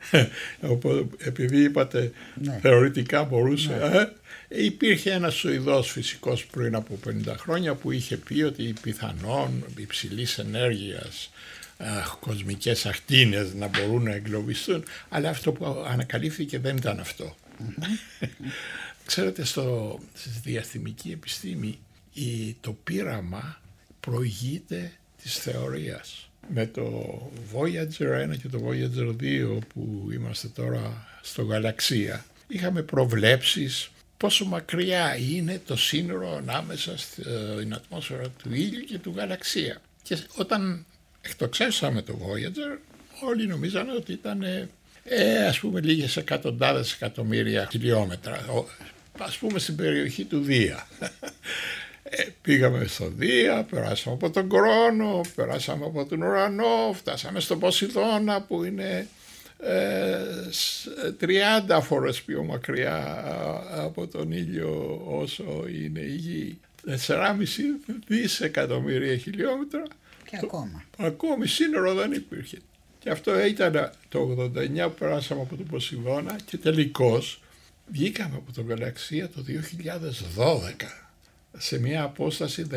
Επειδή είπατε θεωρητικά μπορούσε, υπήρχε ένας Σουηδός φυσικός πριν από 50 χρόνια που είχε πει ότι πιθανόν υψηλής ενέργειας κοσμικές ακτίνες να μπορούν να εγκλωβιστούν, αλλά αυτό που ανακαλύφθηκε δεν ήταν αυτό. Ξέρετε, στη διαστημική επιστήμη το πείραμα προηγείται της θεωρίας. Με το Voyager 1 και το Voyager 2 που είμαστε τώρα στο γαλαξία, είχαμε προβλέψεις πόσο μακριά είναι το σύνορο ανάμεσα στην ατμόσφαιρα του ήλιου και του γαλαξία. Και όταν εκτοξεύσαμε το Voyager, όλοι νομίζανε ότι ήταν ας πούμε λίγες εκατοντάδες εκατομμύρια χιλιόμετρα, ας πούμε στην περιοχή του Δία. Πήγαμε στο Δία, περάσαμε από τον Κρόνο, περάσαμε από τον Ουρανό, φτάσαμε στο Ποσειδώνα που είναι 30 φορές πιο μακριά από τον ήλιο όσο είναι η Γη. 4,5 δισεκατομμύρια χιλιόμετρα. Και ακόμη σύνορο δεν υπήρχε. Και αυτό ήταν το 89 που περάσαμε από τον Ποσειδώνα και τελικώς βγήκαμε από τον γαλαξία το 2012 σε μια απόσταση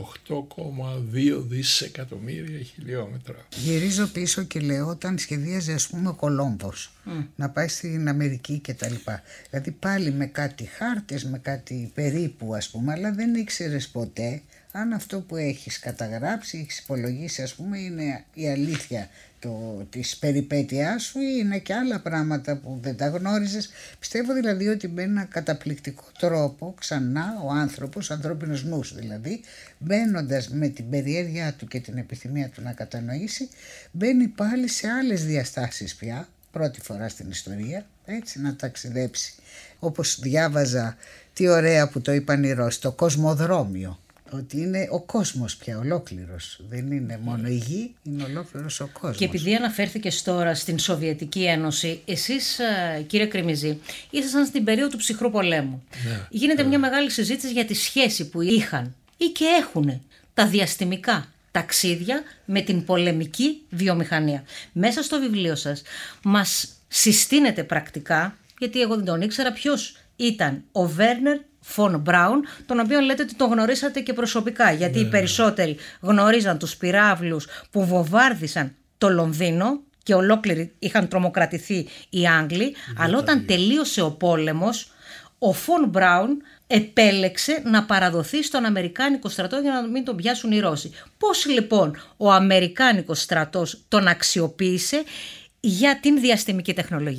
18,2 δισεκατομμύρια χιλιόμετρα. Γυρίζω πίσω και λέω, όταν σχεδίαζε ας πούμε ο Κολόμβος να πάει στην Αμερική και τα λοιπά, δηλαδή πάλι με κάτι χάρτες, με κάτι περίπου ας πούμε, αλλά δεν ήξερες ποτέ αν αυτό που έχεις καταγράψει, έχεις υπολογίσει ας πούμε, είναι η αλήθεια της περιπέτειάς σου ή είναι και άλλα πράγματα που δεν τα γνώριζες. Πιστεύω δηλαδή ότι με ένα καταπληκτικό τρόπο ξανά ο άνθρωπος, ανθρώπινος νους δηλαδή, μπαίνοντας με την περιέργειά του και την επιθυμία του να κατανοήσει, μπαίνει πάλι σε άλλες διαστάσεις πια, πρώτη φορά στην ιστορία, έτσι να ταξιδέψει. Όπως διάβαζα, τι ωραία που το είπαν οι Ρώσοι, το κοσμοδρόμιο. Ότι είναι ο κόσμος πια ολόκληρος. Δεν είναι μόνο η Γη, είναι ολόκληρος ο κόσμος. Και επειδή αναφέρθηκες τώρα στην Σοβιετική Ένωση, εσείς κύριε Κρεμιζή, ήσασταν στην περίοδο του ψυχρού πολέμου. Γίνεται μια μεγάλη συζήτηση για τη σχέση που είχαν ή και έχουν τα διαστημικά ταξίδια με την πολεμική βιομηχανία. Μέσα στο βιβλίο σας μας συστήνεται πρακτικά, γιατί εγώ δεν τον ήξερα, ποιος ήταν ο Βέρνερ Φον Μπράουν, τον οποίο λέτε ότι τον γνωρίσατε και προσωπικά, γιατί οι περισσότεροι γνωρίζαν τους πυράβλους που βομβάρδισαν το Λονδίνο και ολόκληροι είχαν τρομοκρατηθεί οι Άγγλοι, αλλά όταν τελείωσε ο πόλεμος, ο Φον Μπράουν επέλεξε να παραδοθεί στον Αμερικάνικο στρατό για να μην τον πιάσουν οι Ρώσοι. Πώς λοιπόν ο Αμερικάνικος στρατός τον αξιοποίησε για την διαστημική τεχνολογία?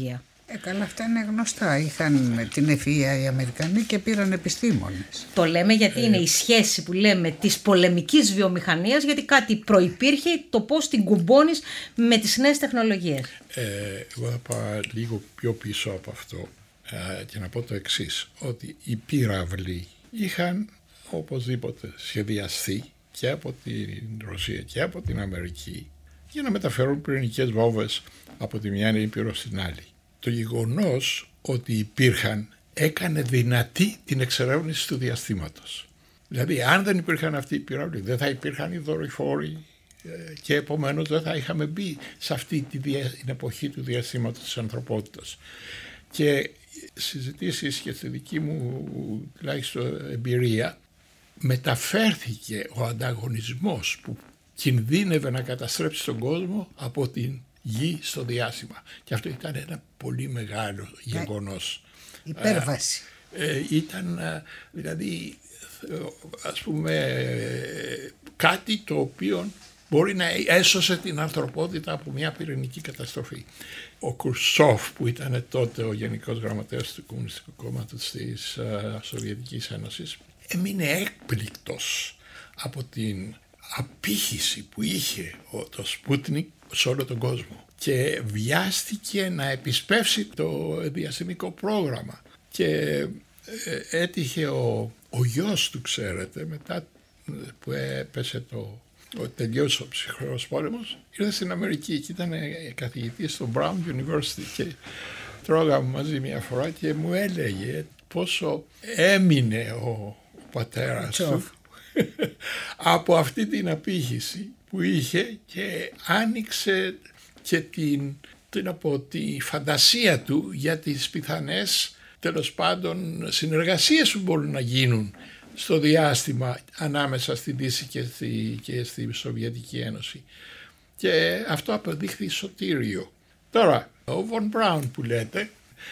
Καλά, αυτά είναι γνωστά. Είχαν την ευφυΐα οι Αμερικανοί και πήραν επιστήμονες. Το λέμε γιατί είναι η σχέση που λέμε της πολεμικής βιομηχανίας, γιατί κάτι προϋπήρχε, το πώς την κουμπώνεις με τις νέες τεχνολογίες. Εγώ θα πάω λίγο πιο πίσω από αυτό και να πω το εξής, ότι οι πύραυλοι είχαν οπωσδήποτε σχεδιαστεί και από την Ρωσία και από την Αμερική για να μεταφέρουν πυρηνικές βόμβες από τη μια ήπειρο στην άλλη. Το γεγονός ότι υπήρχαν έκανε δυνατή την εξερεύνηση του διαστήματος. Δηλαδή αν δεν υπήρχαν αυτοί οι πύραυλοι δεν θα υπήρχαν οι δορυφόροι και επομένως δεν θα είχαμε μπει σε αυτή την εποχή του διαστήματος της ανθρωπότητας. Και συζητήσεις και στη δική μου τουλάχιστον εμπειρία μεταφέρθηκε ο ανταγωνισμός που κινδύνευε να καταστρέψει τον κόσμο από την γη στο διάστημα. Και αυτό ήταν ένα πολύ μεγάλο γεγονός. Υπέρβαση. Ήταν δηλαδή ας πούμε κάτι το οποίο μπορεί να έσωσε την ανθρωπότητα από μια πυρηνική καταστροφή. Ο Κουρσόφ που ήταν τότε ο Γενικός Γραμματέας του Κομμουνιστικού Κόμματος της Σοβιετικής Ένωσης έμεινε έκπληκτος από την απήχηση που είχε το Σπούτνικ σε όλο τον κόσμο και βιάστηκε να επισπεύσει το διαστημικό πρόγραμμα και έτυχε ο γιος του, ξέρετε, μετά που έπεσε τελείωσε ο ψυχρός πόλεμος, ήρθε στην Αμερική και ήταν καθηγητής στο Brown University και τρώγαμε μαζί μια φορά και μου έλεγε πόσο έμεινε ο πατέρας του από αυτή την απήχηση που είχε και άνοιξε και τη φαντασία του για τις πιθανές τέλος πάντων συνεργασίες που μπορούν να γίνουν στο διάστημα ανάμεσα στη Δύση και στη Σοβιετική Ένωση. Και αυτό αποδείχθη σωτήριο. Τώρα, ο Von Braun που λέτε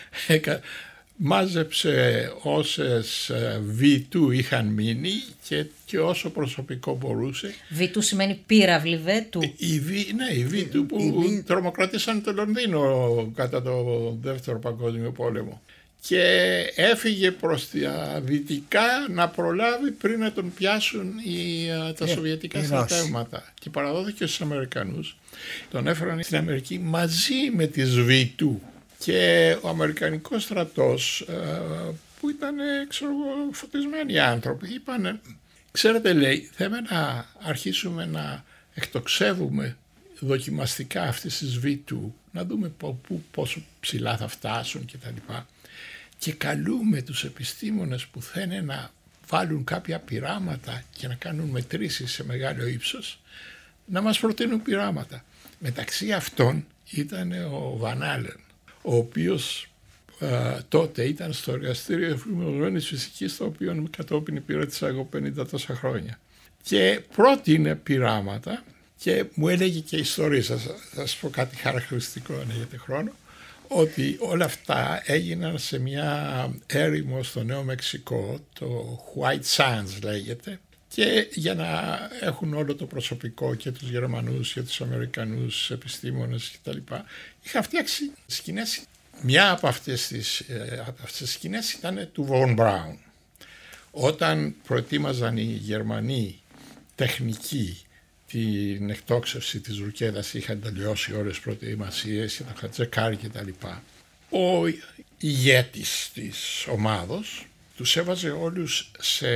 μάζεψε όσες V2 είχαν μείνει και όσο προσωπικό μπορούσε. V2 σημαίνει πύραυλη V2. Οι V2 που τρομοκρατήσαν το Λονδίνο κατά το Δεύτερο Παγκόσμιο Πόλεμο. Και έφυγε προς τα δυτικά να προλάβει πριν να τον πιάσουν τα σοβιετικά στρατεύματα. Και παραδόθηκε στους Αμερικανούς. Τον έφεραν στην Αμερική μαζί με τις V2. Και ο Αμερικανικός στρατός που ήταν φωτισμένοι άνθρωποι είπαν, ξέρετε λέει, θέλουμε να αρχίσουμε να εκτοξεύουμε δοκιμαστικά αυτές τις V2, να δούμε πόσο ψηλά θα φτάσουν κτλ. Και καλούμε τους επιστήμονες που θέλουν να βάλουν κάποια πειράματα και να κάνουν μετρήσεις σε μεγάλο ύψος να μας προτείνουν πειράματα. Μεταξύ αυτών ήταν ο Βαν Άλεν, ο οποίος τότε ήταν στο εργαστήριο εφαρμοσμένης φυσικής, το οποίο κατόπιν υπηρέτησα εγώ 50 τόσα χρόνια. Και πρότεινε πειράματα και μου έλεγε και ιστορίες. Θα σας πω κάτι χαρακτηριστικό αν έχετε χρόνο, ότι όλα αυτά έγιναν σε μια έρημο στο Νέο Μεξικό, το White Sands λέγεται, και για να έχουν όλο το προσωπικό και τους Γερμανούς και τους Αμερικανούς επιστήμονες κτλ. Είχα φτιάξει σκηνές. Μια από αυτές τις σκηνές ήταν του Von Braun. Όταν προετοίμαζαν οι Γερμανοί τεχνικοί την εκτόξευση της Ρουκέδας, είχαν τελειώσει όλες τις προετοιμασίες και τα είχαν τσεκάρει κτλ. Ο ηγέτης της ομάδος τους έβαζε όλους σε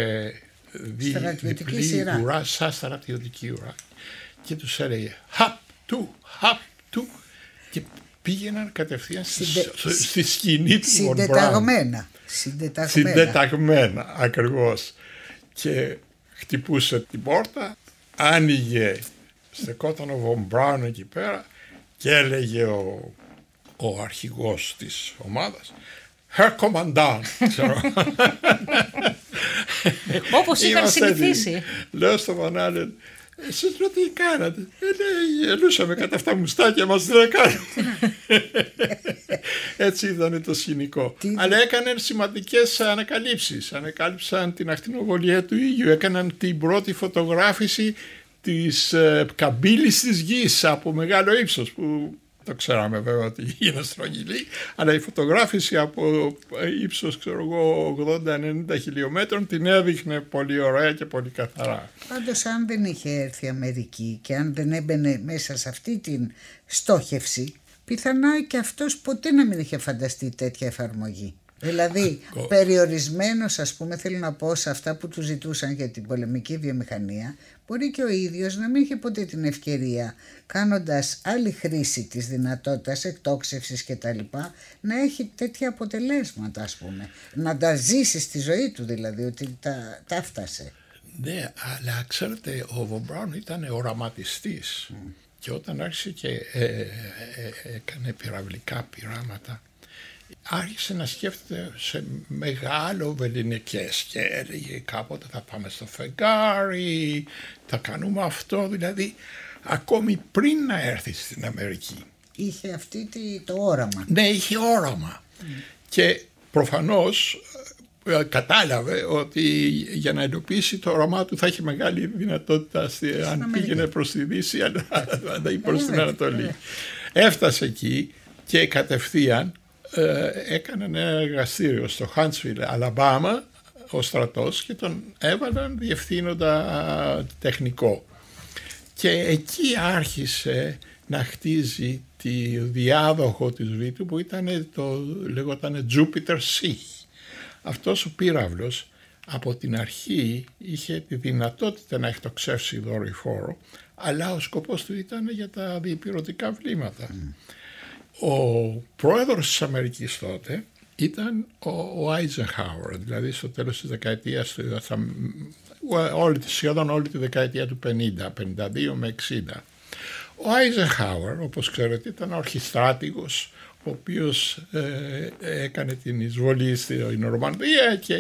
διπλή ουρά, σαν στρατιωτική ουρά, και τους έλεγε χαπ του και πήγαιναν κατευθείαν στη σκηνή του Von Braun. Συντεταγμένα ακριβώς. Και χτυπούσε την πόρτα, άνοιγε, στεκόταν ο Von Braun εκεί πέρα και έλεγε ο αρχηγός της ομάδας, Herr Kommandant, ξέρω. Όπως είχαν συνηθίσει. Λέω στο Van Alen, εσείς τι κάνατε? Γελούσαμε κατά αυτά μουστάκια μας, τι να κάνουμε. Έτσι ήταν το σκηνικό. Αλλά έκαναν σημαντικές ανακαλύψεις. Ανακάλυψαν την ακτινοβολία του ήλιου, έκαναν την πρώτη φωτογράφηση της καμπύλης της γης από μεγάλο ύψος, που το ξέραμε βέβαια ότι είναι στρογγυλή, αλλά η φωτογράφηση από ύψος, ξέρω εγώ, 80-90 χιλιόμετρων την έδειχνε πολύ ωραία και πολύ καθαρά. Πάντως αν δεν είχε έρθει η Αμερική και αν δεν έμπαινε μέσα σε αυτή την στόχευση, πιθανά και αυτός ποτέ να μην είχε φανταστεί τέτοια εφαρμογή. Δηλαδή περιορισμένος, ας πούμε, θέλω να πω, σε αυτά που του ζητούσαν για την πολεμική βιομηχανία, μπορεί και ο ίδιος να μην είχε ποτέ την ευκαιρία, κάνοντας άλλη χρήση της δυνατότητας εκτόξευσης και τα λοιπά, να έχει τέτοια αποτελέσματα, ας πούμε, να τα ζήσει στη ζωή του, δηλαδή ότι τα φτάσε. Ναι, αλλά ξέρετε, ο Von Braun ήταν οραματιστής και όταν άρχισε και έκανε πυραυλικά πειράματα, άρχισε να σκέφτεται σε μεγάλο βεληνικές και έλεγε κάποτε θα πάμε στο φεγγάρι, θα κάνουμε αυτό, δηλαδή ακόμη πριν να έρθει στην Αμερική. Είχε το όραμα. Ναι, είχε όραμα. Και προφανώς κατάλαβε ότι για να υλοποιήσει το όραμά του θα έχει μεγάλη δυνατότητα αν πήγαινε προς τη Δύση, αλλά προς την Ανατολή. Έφτασε εκεί και κατευθείαν έκανε ένα εργαστήριο στο Huntsville, Αλαμπάμα, ο στρατός, και τον έβαλαν διευθύνοντα τεχνικό. Και εκεί άρχισε να χτίζει τη διάδοχο της Β' που λεγόταν Jupiter C. Αυτός ο πύραυλος από την αρχή είχε τη δυνατότητα να εκτοξεύσει δορυφόρο, αλλά ο σκοπός του ήταν για τα διπυρωτικά βλήματα. Ο πρόεδρος της Αμερικής τότε ήταν ο Eisenhower, δηλαδή στο τέλος της δεκαετίας, σχεδόν όλη τη δεκαετία του 50, 52 με 60. Ο Eisenhower, όπως ξέρετε, ήταν ορχιστράτηγος, ο οποίος έκανε την εισβολή στην Νορμανδία και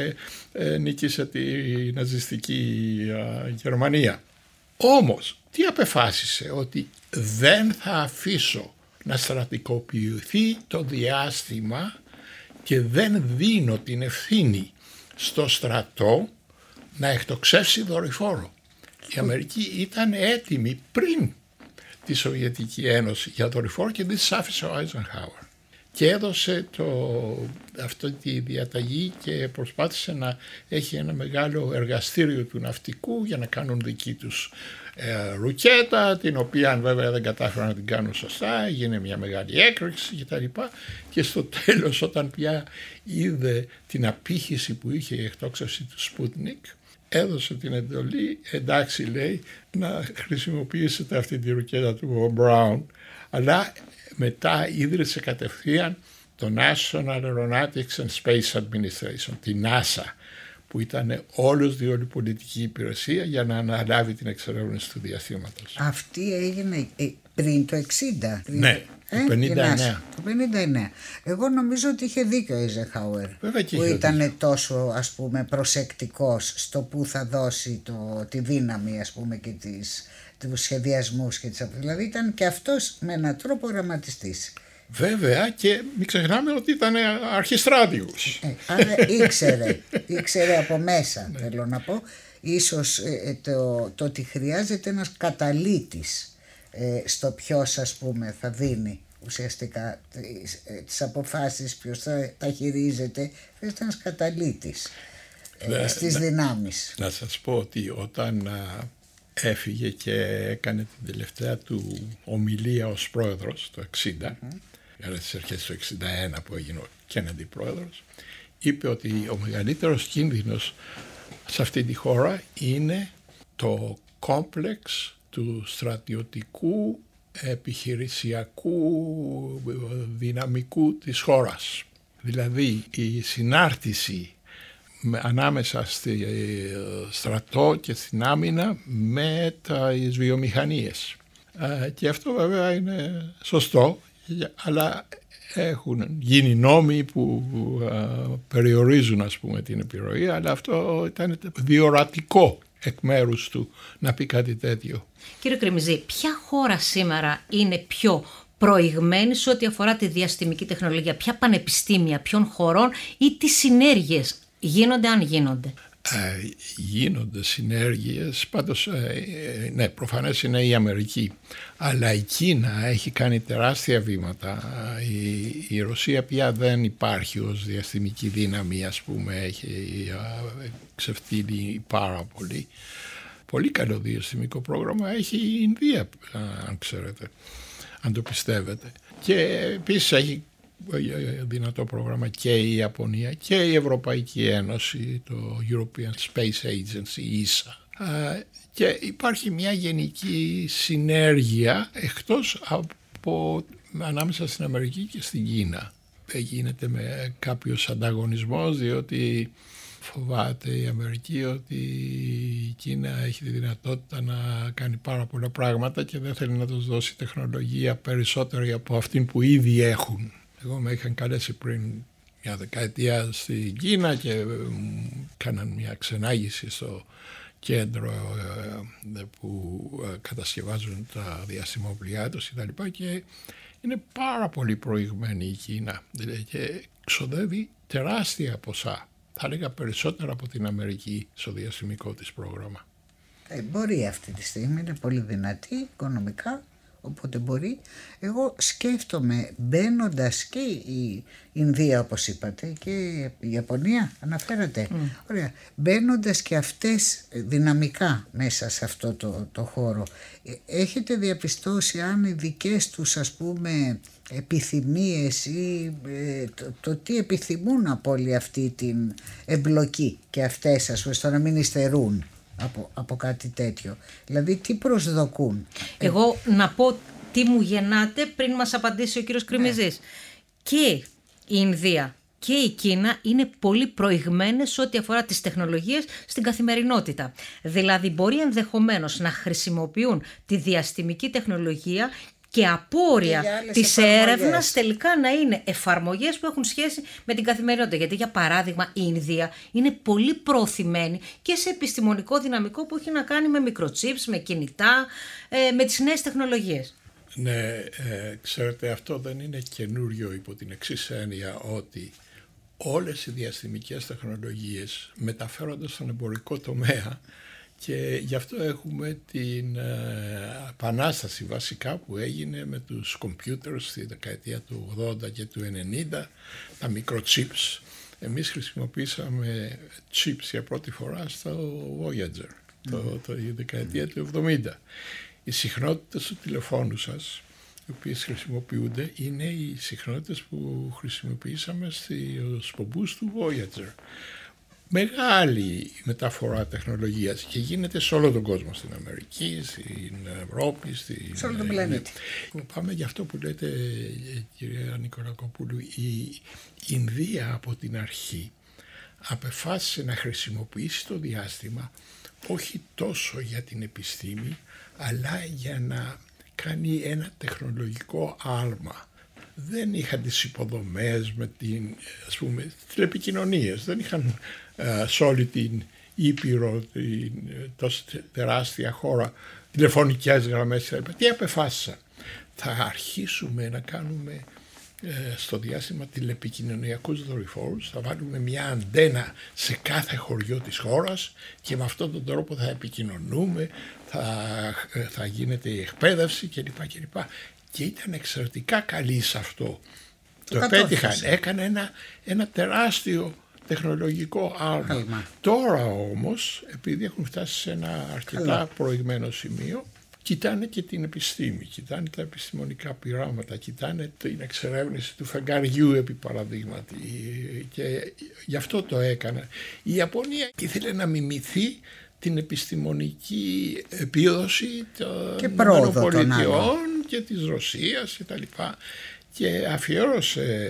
νίκησε τη ναζιστική Γερμανία. Όμως, τι απεφάσισε? Ότι δεν θα αφήσω να στρατικοποιηθεί το διάστημα και δεν δίνω την ευθύνη στο στρατό να εκτοξεύσει δορυφόρο. Η Αμερική ήταν έτοιμη πριν τη Σοβιετική Ένωση για δορυφόρο και δεν της άφησε ο Eisenhower. Και έδωσε αυτή τη διαταγή και προσπάθησε να έχει ένα μεγάλο εργαστήριο του ναυτικού για να κάνουν δική τους ρουκέτα, την οποία βέβαια δεν κατάφεραν να την κάνουν σωστά, έγινε μια μεγάλη έκρηξη κτλ. Και στο τέλος, όταν πια είδε την απήχηση που είχε η εκτόξευση του Sputnik, έδωσε την εντολή, εντάξει λέει, να χρησιμοποιήσετε αυτή τη ρουκέτα του Von Braun, αλλά μετά ίδρυσε κατευθείαν το National Aeronautics and Space Administration, τη NASA, που ήταν όλος διόλου πολιτική υπηρεσία για να αναλάβει την εξερεύνηση του διαστήματος. Αυτή έγινε πριν το 60. Ναι, το 59. Το 59. Εγώ νομίζω ότι είχε δίκιο ο Eisenhower, που ήταν τόσο, ας πούμε, προσεκτικός στο που θα δώσει τη δύναμη, ας πούμε, και τους σχεδιασμούς και δηλαδή ήταν και αυτός με έναν τρόπο οραματιστής. Βέβαια, και μην ξεχνάμε ότι ήταν αρχιστράτηγος. Άρα ήξερε από μέσα, θέλω να πω, ίσως το ότι χρειάζεται ένας καταλύτης στο ποιος, ας πούμε, θα δίνει ουσιαστικά τις αποφάσεις, ποιος θα τα χειρίζεται, χρειάζεται ένας καταλύτης στις δυνάμεις. Να σας πω ότι όταν έφυγε και έκανε την τελευταία του ομιλία ως πρόεδρος το 60, για τις αρχές του 61 που έγινε ο Κέννεντι πρόεδρος, είπε ότι ο μεγαλύτερος κίνδυνος σε αυτή τη χώρα είναι το κόμπλεξ του στρατιωτικού επιχειρησιακού δυναμικού της χώρας. Δηλαδή η συνάρτηση ανάμεσα στη στρατό και στην άμυνα με τις βιομηχανίες. Και αυτό βέβαια είναι σωστό, αλλά έχουν γίνει νόμοι που περιορίζουν, ας πούμε, την επιρροή, αλλά αυτό ήταν διορατικό εκ μέρους του να πει κάτι τέτοιο. Κύριε Κρεμιζή, ποια χώρα σήμερα είναι πιο προηγμένη σε ό,τι αφορά τη διαστημική τεχνολογία? Ποια πανεπιστήμια, ποιων χωρών ή τι συνέργειες γίνονται, αν γίνονται? Γίνονται συνέργειες, πάντως ναι, προφανές είναι η Αμερική, αλλά η Κίνα έχει κάνει τεράστια βήματα. Η Ρωσία πια δεν υπάρχει ως διαστημική δύναμη, ας πούμε, έχει ξεφτύλει πάρα πολύ. Πολύ καλό διαστημικό πρόγραμμα έχει η Ινδία, αν ξέρετε, αν το πιστεύετε. Και επίσης έχει δυνατό πρόγραμμα και η Ιαπωνία και η Ευρωπαϊκή Ένωση, το European Space Agency, ESA. Και υπάρχει μια γενική συνέργεια εκτός από ανάμεσα στην Αμερική και στην Κίνα. Γίνεται με κάποιος ανταγωνισμός, διότι φοβάται η Αμερική ότι η Κίνα έχει τη δυνατότητα να κάνει πάρα πολλά πράγματα και δεν θέλει να τους δώσει τεχνολογία περισσότερη από αυτήν που ήδη έχουν. Εγώ με είχαν καλέσει πριν μια δεκαετία στην Κίνα και κάναν μια ξενάγηση στο κέντρο που κατασκευάζουν τα διαστημόπλοιά τους και είναι πάρα πολύ προηγμένη η Κίνα και ξοδεύει τεράστια ποσά. Θα έλεγα περισσότερα από την Αμερική στο διαστημικό της πρόγραμμα. Μπορεί αυτή τη στιγμή, είναι πολύ δυνατή οικονομικά, οπότε μπορεί. Εγώ σκέφτομαι, μπαίνοντας και η Ινδία όπως είπατε και η Ιαπωνία αναφέρατε, ωραία, μπαίνοντας και αυτές δυναμικά μέσα σε αυτό το χώρο, έχετε διαπιστώσει αν οι δικές τους, ας πούμε, επιθυμίες ή το τι επιθυμούν από όλη αυτή την εμπλοκή και αυτές, ας πούμε, στο να μην υστερούν από κάτι τέτοιο, δηλαδή τι προσδοκούν? Εγώ να πω τι μου γεννάται πριν μας απαντήσει ο κύριος Κρημιζής. Και η Ινδία και η Κίνα είναι πολύ προηγμένες ό,τι αφορά τις τεχνολογίες στην καθημερινότητα. Δηλαδή μπορεί ενδεχομένως να χρησιμοποιούν τη διαστημική τεχνολογία και απόρρια της έρευνας τελικά να είναι εφαρμογές που έχουν σχέση με την καθημερινότητα. Γιατί για παράδειγμα η Ινδία είναι πολύ προωθημένη και σε επιστημονικό δυναμικό που έχει να κάνει με μικροτσίπς, με κινητά, με τις νέες τεχνολογίες. Ναι, ξέρετε, αυτό δεν είναι καινούριο υπό την εξής έννοια, ότι όλες οι διαστημικές τεχνολογίες μεταφέρονται στον εμπορικό τομέα και γι' αυτό έχουμε την επανάσταση βασικά που έγινε με τους κομπιούτερς στη δεκαετία του 80 και του 90, τα μικροτσίπς. Εμείς χρησιμοποίησαμε chips για πρώτη φορά στο Voyager, το δεκαετία του 70. Οι συχνότητες του τηλεφώνου σας, οι οποίες χρησιμοποιούνται, είναι οι συχνότητες που χρησιμοποιήσαμε στους πομπούς του Voyager. Μεγάλη μεταφορά τεχνολογίας και γίνεται σε όλο τον κόσμο, στην Αμερική, στην Ευρώπη, σε όλο τον πλανήτη. Πάμε για αυτό που λέτε, κυρία Νικολακοπούλου, η Ινδία από την αρχή απεφάσισε να χρησιμοποιήσει το διάστημα όχι τόσο για την επιστήμη, αλλά για να κάνει ένα τεχνολογικό άλμα. Δεν είχαν τις υποδομές με την, ας πούμε, τηλεπικοινωνίες, δεν είχαν σε όλη την Ήπειρο, τόσο τεράστια χώρα, τηλεφωνικές γραμμές. Τι απεφάσισαν? Θα αρχίσουμε να κάνουμε στο διάστημα τηλεπικοινωνιακούς δορυφόρους, θα βάλουμε μια αντένα σε κάθε χωριό της χώρας και με αυτόν τον τρόπο θα επικοινωνούμε, θα γίνεται η εκπαίδευση κλπ. Και ήταν εξαιρετικά καλή σε αυτό. Το επέτυχαν, έκανε ένα τεράστιο τεχνολογικό άλμα. Τώρα όμως, επειδή έχουν φτάσει σε ένα αρκετά προηγμένο σημείο, κοιτάνε και την επιστήμη, κοιτάνε τα επιστημονικά πειράματα, κοιτάνε την εξερεύνηση του φεγγαριού επί παραδείγματι, και γι' αυτό το έκανα. Η Ιαπωνία ήθελε να μιμηθεί την επιστημονική επίδοση των ΗΠΑ και της Ρωσίας και τα λοιπά, και αφιέρωσε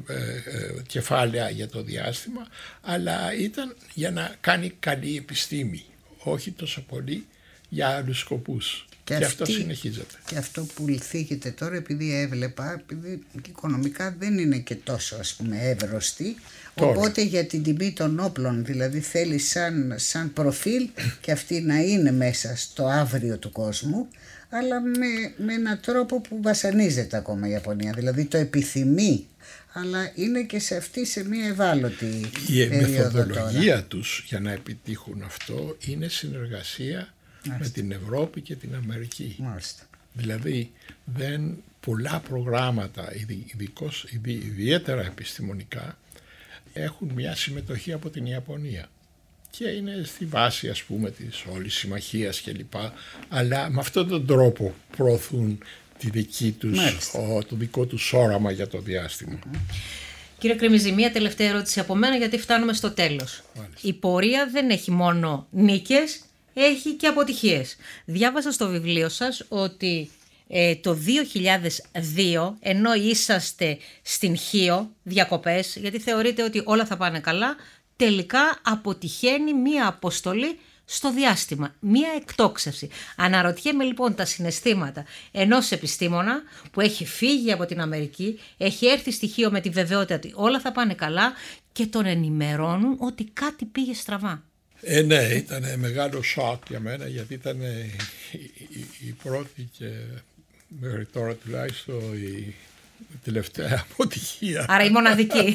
κεφάλαια για το διάστημα, αλλά ήταν για να κάνει καλή επιστήμη, όχι τόσο πολύ για άλλους σκοπούς. Και αυτό συνεχίζεται. Και αυτό που θίγεται τώρα, επειδή έβλεπα, επειδή οικονομικά δεν είναι και τόσο, ας πούμε, εύρωστη, οπότε για την τιμή των όπλων, δηλαδή θέλει σαν προφίλ και αυτή να είναι μέσα στο αύριο του κόσμου, αλλά με έναν τρόπο που βασανίζεται ακόμα η Ιαπωνία, δηλαδή το επιθυμεί, αλλά είναι και σε αυτή σε μια ευάλωτη περίοδο. Η μεθοδολογία τους για να επιτύχουν αυτό είναι συνεργασία με την Ευρώπη και την Αμερική. Μάλιστα. Δηλαδή πολλά προγράμματα, ιδιαίτερα επιστημονικά, έχουν μια συμμετοχή από την Ιαπωνία και είναι στη βάση, ας πούμε, της όλης συμμαχίας κλπ. Αλλά με αυτόν τον τρόπο προωθούν το δικό τους όραμα για το διάστημα. Κύριε Κρεμιζή, μία τελευταία ερώτηση από μένα, γιατί φτάνουμε στο τέλος. Μάλιστα. Η πορεία δεν έχει μόνο νίκες, έχει και αποτυχίες. Διάβασα στο βιβλίο σας ότι το 2002, ενώ είσαστε στην Χίο διακοπές, γιατί θεωρείτε ότι όλα θα πάνε καλά, τελικά αποτυχαίνει μία αποστολή στο διάστημα, μία εκτόξευση. Αναρωτιέμαι λοιπόν τα συναισθήματα ενός επιστήμονα που έχει φύγει από την Αμερική, έχει έρθει στη Χίο με τη βεβαιότητα ότι όλα θα πάνε καλά και τον ενημερώνουν ότι κάτι πήγε στραβά. Ναι, ήταν μεγάλο σοκ για μένα, γιατί ήταν η πρώτη και μέχρι τώρα τουλάχιστον η τελευταία αποτυχία. Άρα η μοναδική.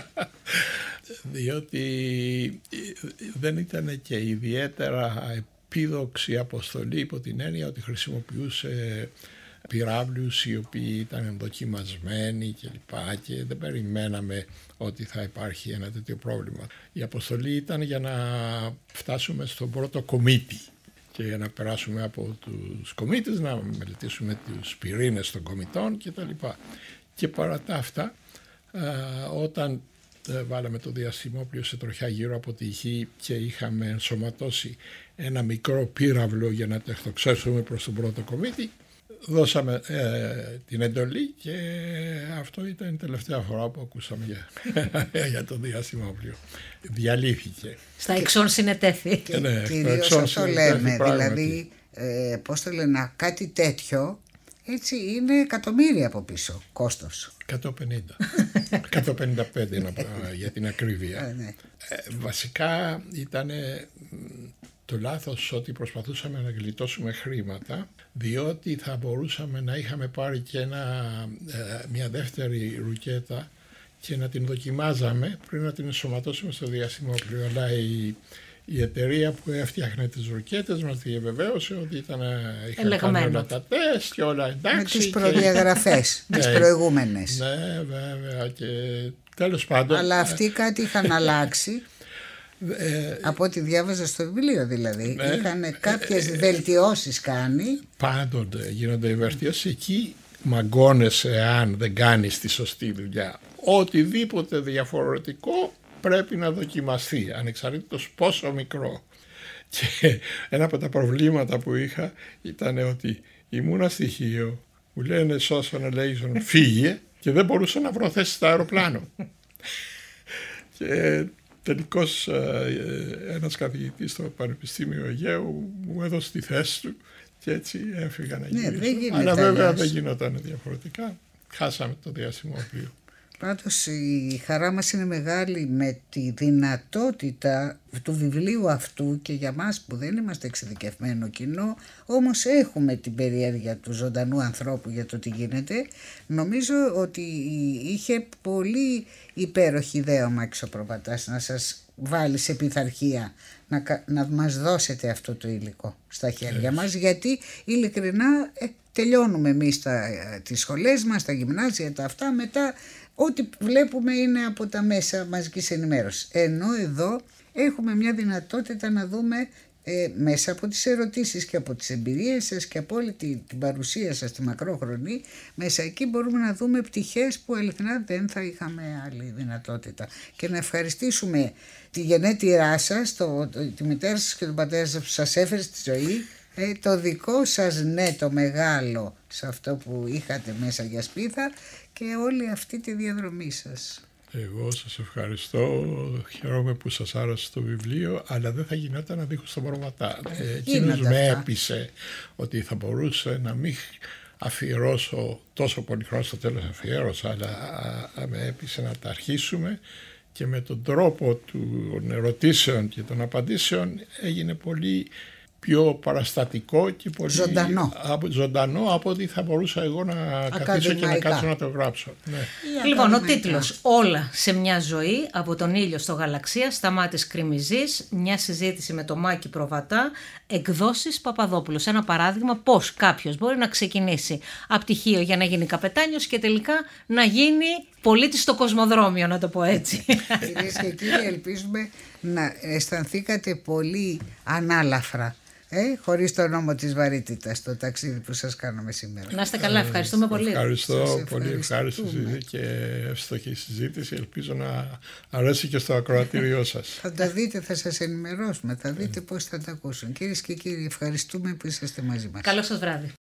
Διότι δεν ήταν και ιδιαίτερα επίδοξη αποστολή, υπό την έννοια ότι χρησιμοποιούσε πυράβλους οι οποίοι ήταν δοκιμασμένοι και δεν περιμέναμε ότι θα υπάρχει ένα τέτοιο πρόβλημα. Η αποστολή ήταν για να φτάσουμε στον πρώτο κομίτη και για να περάσουμε από τους κομίτες, να μελετήσουμε τους πυρήνες των κομιτών κτλ. Και παρά τα αυτά, όταν βάλαμε το διαστημόπλιο σε τροχιά γύρω από τη Γη και είχαμε ενσωματώσει ένα μικρό πύραυλο για να το εκτοξεύσουμε προς τον πρώτο κομίτη, δώσαμε την εντολή και αυτό ήταν η τελευταία φορά που ακούσαμε για το διαστημόπλιο. Διαλύθηκε. Στα εξών συνετέθη. Κυρίως αυτό λέμε, δηλαδή πώς το λένε, κάτι τέτοιο, έτσι είναι εκατομμύρια από πίσω κόστος. 155 για την ακρίβεια. Βασικά ήταν το λάθος ότι προσπαθούσαμε να γλιτώσουμε χρήματα, διότι θα μπορούσαμε να είχαμε πάρει και μια δεύτερη ρουκέτα και να την δοκιμάζαμε πριν να την ενσωματώσουμε στο διαστημόπλιο. Αλλά η εταιρεία που έφτιαχνε τις ρουκέτες μας διαβεβαίωσε ότι είχαν κάνει όλα τα τεστ και όλα εντάξει. Με τις προδιαγραφές, τις προηγούμενες. Ναι, βέβαια, και τέλος πάντων. Αλλά αυτοί κάτι είχαν αλλάξει. Από ό,τι διάβαζα στο βιβλίο δηλαδή, είχαν κάποιες βελτιώσεις κάνει. Πάντοτε γίνονται οι βελτιώσεις. Εκεί μαγκώνεσαι αν δεν κάνεις τη σωστή δουλειά. Οτιδήποτε διαφορετικό πρέπει να δοκιμαστεί, ανεξαρτήτως πόσο μικρό. Και ένα από τα προβλήματα που είχα ήταν ότι ήμουνα στοιχείο, μου λένε Σόσον Λέιζον φύγε και δεν μπορούσα να βρω θέση στο αεροπλάνο. Και τελικώς ένας καθηγητής στο Πανεπιστήμιο Αιγαίου μου έδωσε τη θέση του και έτσι έφυγα να γυρίσω. Αλλά βέβαια δεν γινόταν διαφορετικά. Χάσαμε το διαστημόπλιο. Πάντως η χαρά μας είναι μεγάλη με τη δυνατότητα του βιβλίου αυτού και για μας που δεν είμαστε εξειδικευμένο κοινό, όμως έχουμε την περιέργεια του ζωντανού ανθρώπου για το τι γίνεται. Νομίζω ότι είχε πολύ υπέροχη ιδέα ο Μάκης ο Προβατάς να σας βάλει σε πειθαρχία, να μας δώσετε αυτό το υλικό στα χέρια μας, γιατί ειλικρινά τελειώνουμε εμείς τις σχολές μας, τα γυμνάσια, τα αυτά, μετά ό,τι βλέπουμε είναι από τα μέσα μαζικής ενημέρωσης. Ενώ εδώ έχουμε μια δυνατότητα να δούμε μέσα από τις ερωτήσεις και από τις εμπειρίες σας και από όλη την παρουσία σας τη μακρόχρονη, μέσα εκεί μπορούμε να δούμε πτυχές που ειλικρινά δεν θα είχαμε άλλη δυνατότητα. Και να ευχαριστήσουμε τη γενέτειρά σας, τη μητέρα σας και τον πατέρα σας που σας έφερε στη ζωή, το δικό σας ναι το μεγάλο σε αυτό που είχατε μέσα για σπίθα και όλη αυτή τη διαδρομή σας. Εγώ σας ευχαριστώ, χαίρομαι που σας άρεσε το βιβλίο, αλλά δεν θα γινόταν να δείχνω στον Προβατά. Εκείνος με έπεισε ότι θα μπορούσε να μην αφιερώσω τόσο πολύ χρόνο, στο τέλος αφιέρωσα, αλλά με έπεισε να τα αρχίσουμε και με τον τρόπο των ερωτήσεων και των απαντήσεων έγινε πολύ πιο παραστατικό και πολύ ζωντανό από ότι θα μπορούσα εγώ να καθίσω και να κάτσω να το γράψω. Ναι. Λοιπόν, ο τίτλος «Όλα σε μια ζωή, από τον ήλιο στο γαλαξία, Σταμάτης Κρημιζής», μια συζήτηση με τον Μάκη Προβατά, εκδόσεις Παπαδόπουλος. Ένα παράδειγμα πώς κάποιος μπορεί να ξεκινήσει από πτυχίο για να γίνει καπετάνιος και τελικά να γίνει πολίτης στο κοσμοδρόμιο, να το πω έτσι. Κυρίες και κύριοι, ελπίζουμε να αισθανθήκατε πολύ ανάλαφρα. Χωρίς το νόμο της βαρύτητας, το ταξίδι που σας κάναμε σήμερα. Να είστε καλά, ευχαριστούμε πολύ. Ευχαριστώ, πολύ ευχάριστη και εύστοχη συζήτηση. Ελπίζω να αρέσει και στο ακροατήριό σας. Θα τα δείτε, θα σας ενημερώσουμε, θα δείτε πώς θα τα ακούσουν. Κυρίες και κύριοι, ευχαριστούμε που είσαστε μαζί μας. Καλό σας βράδυ.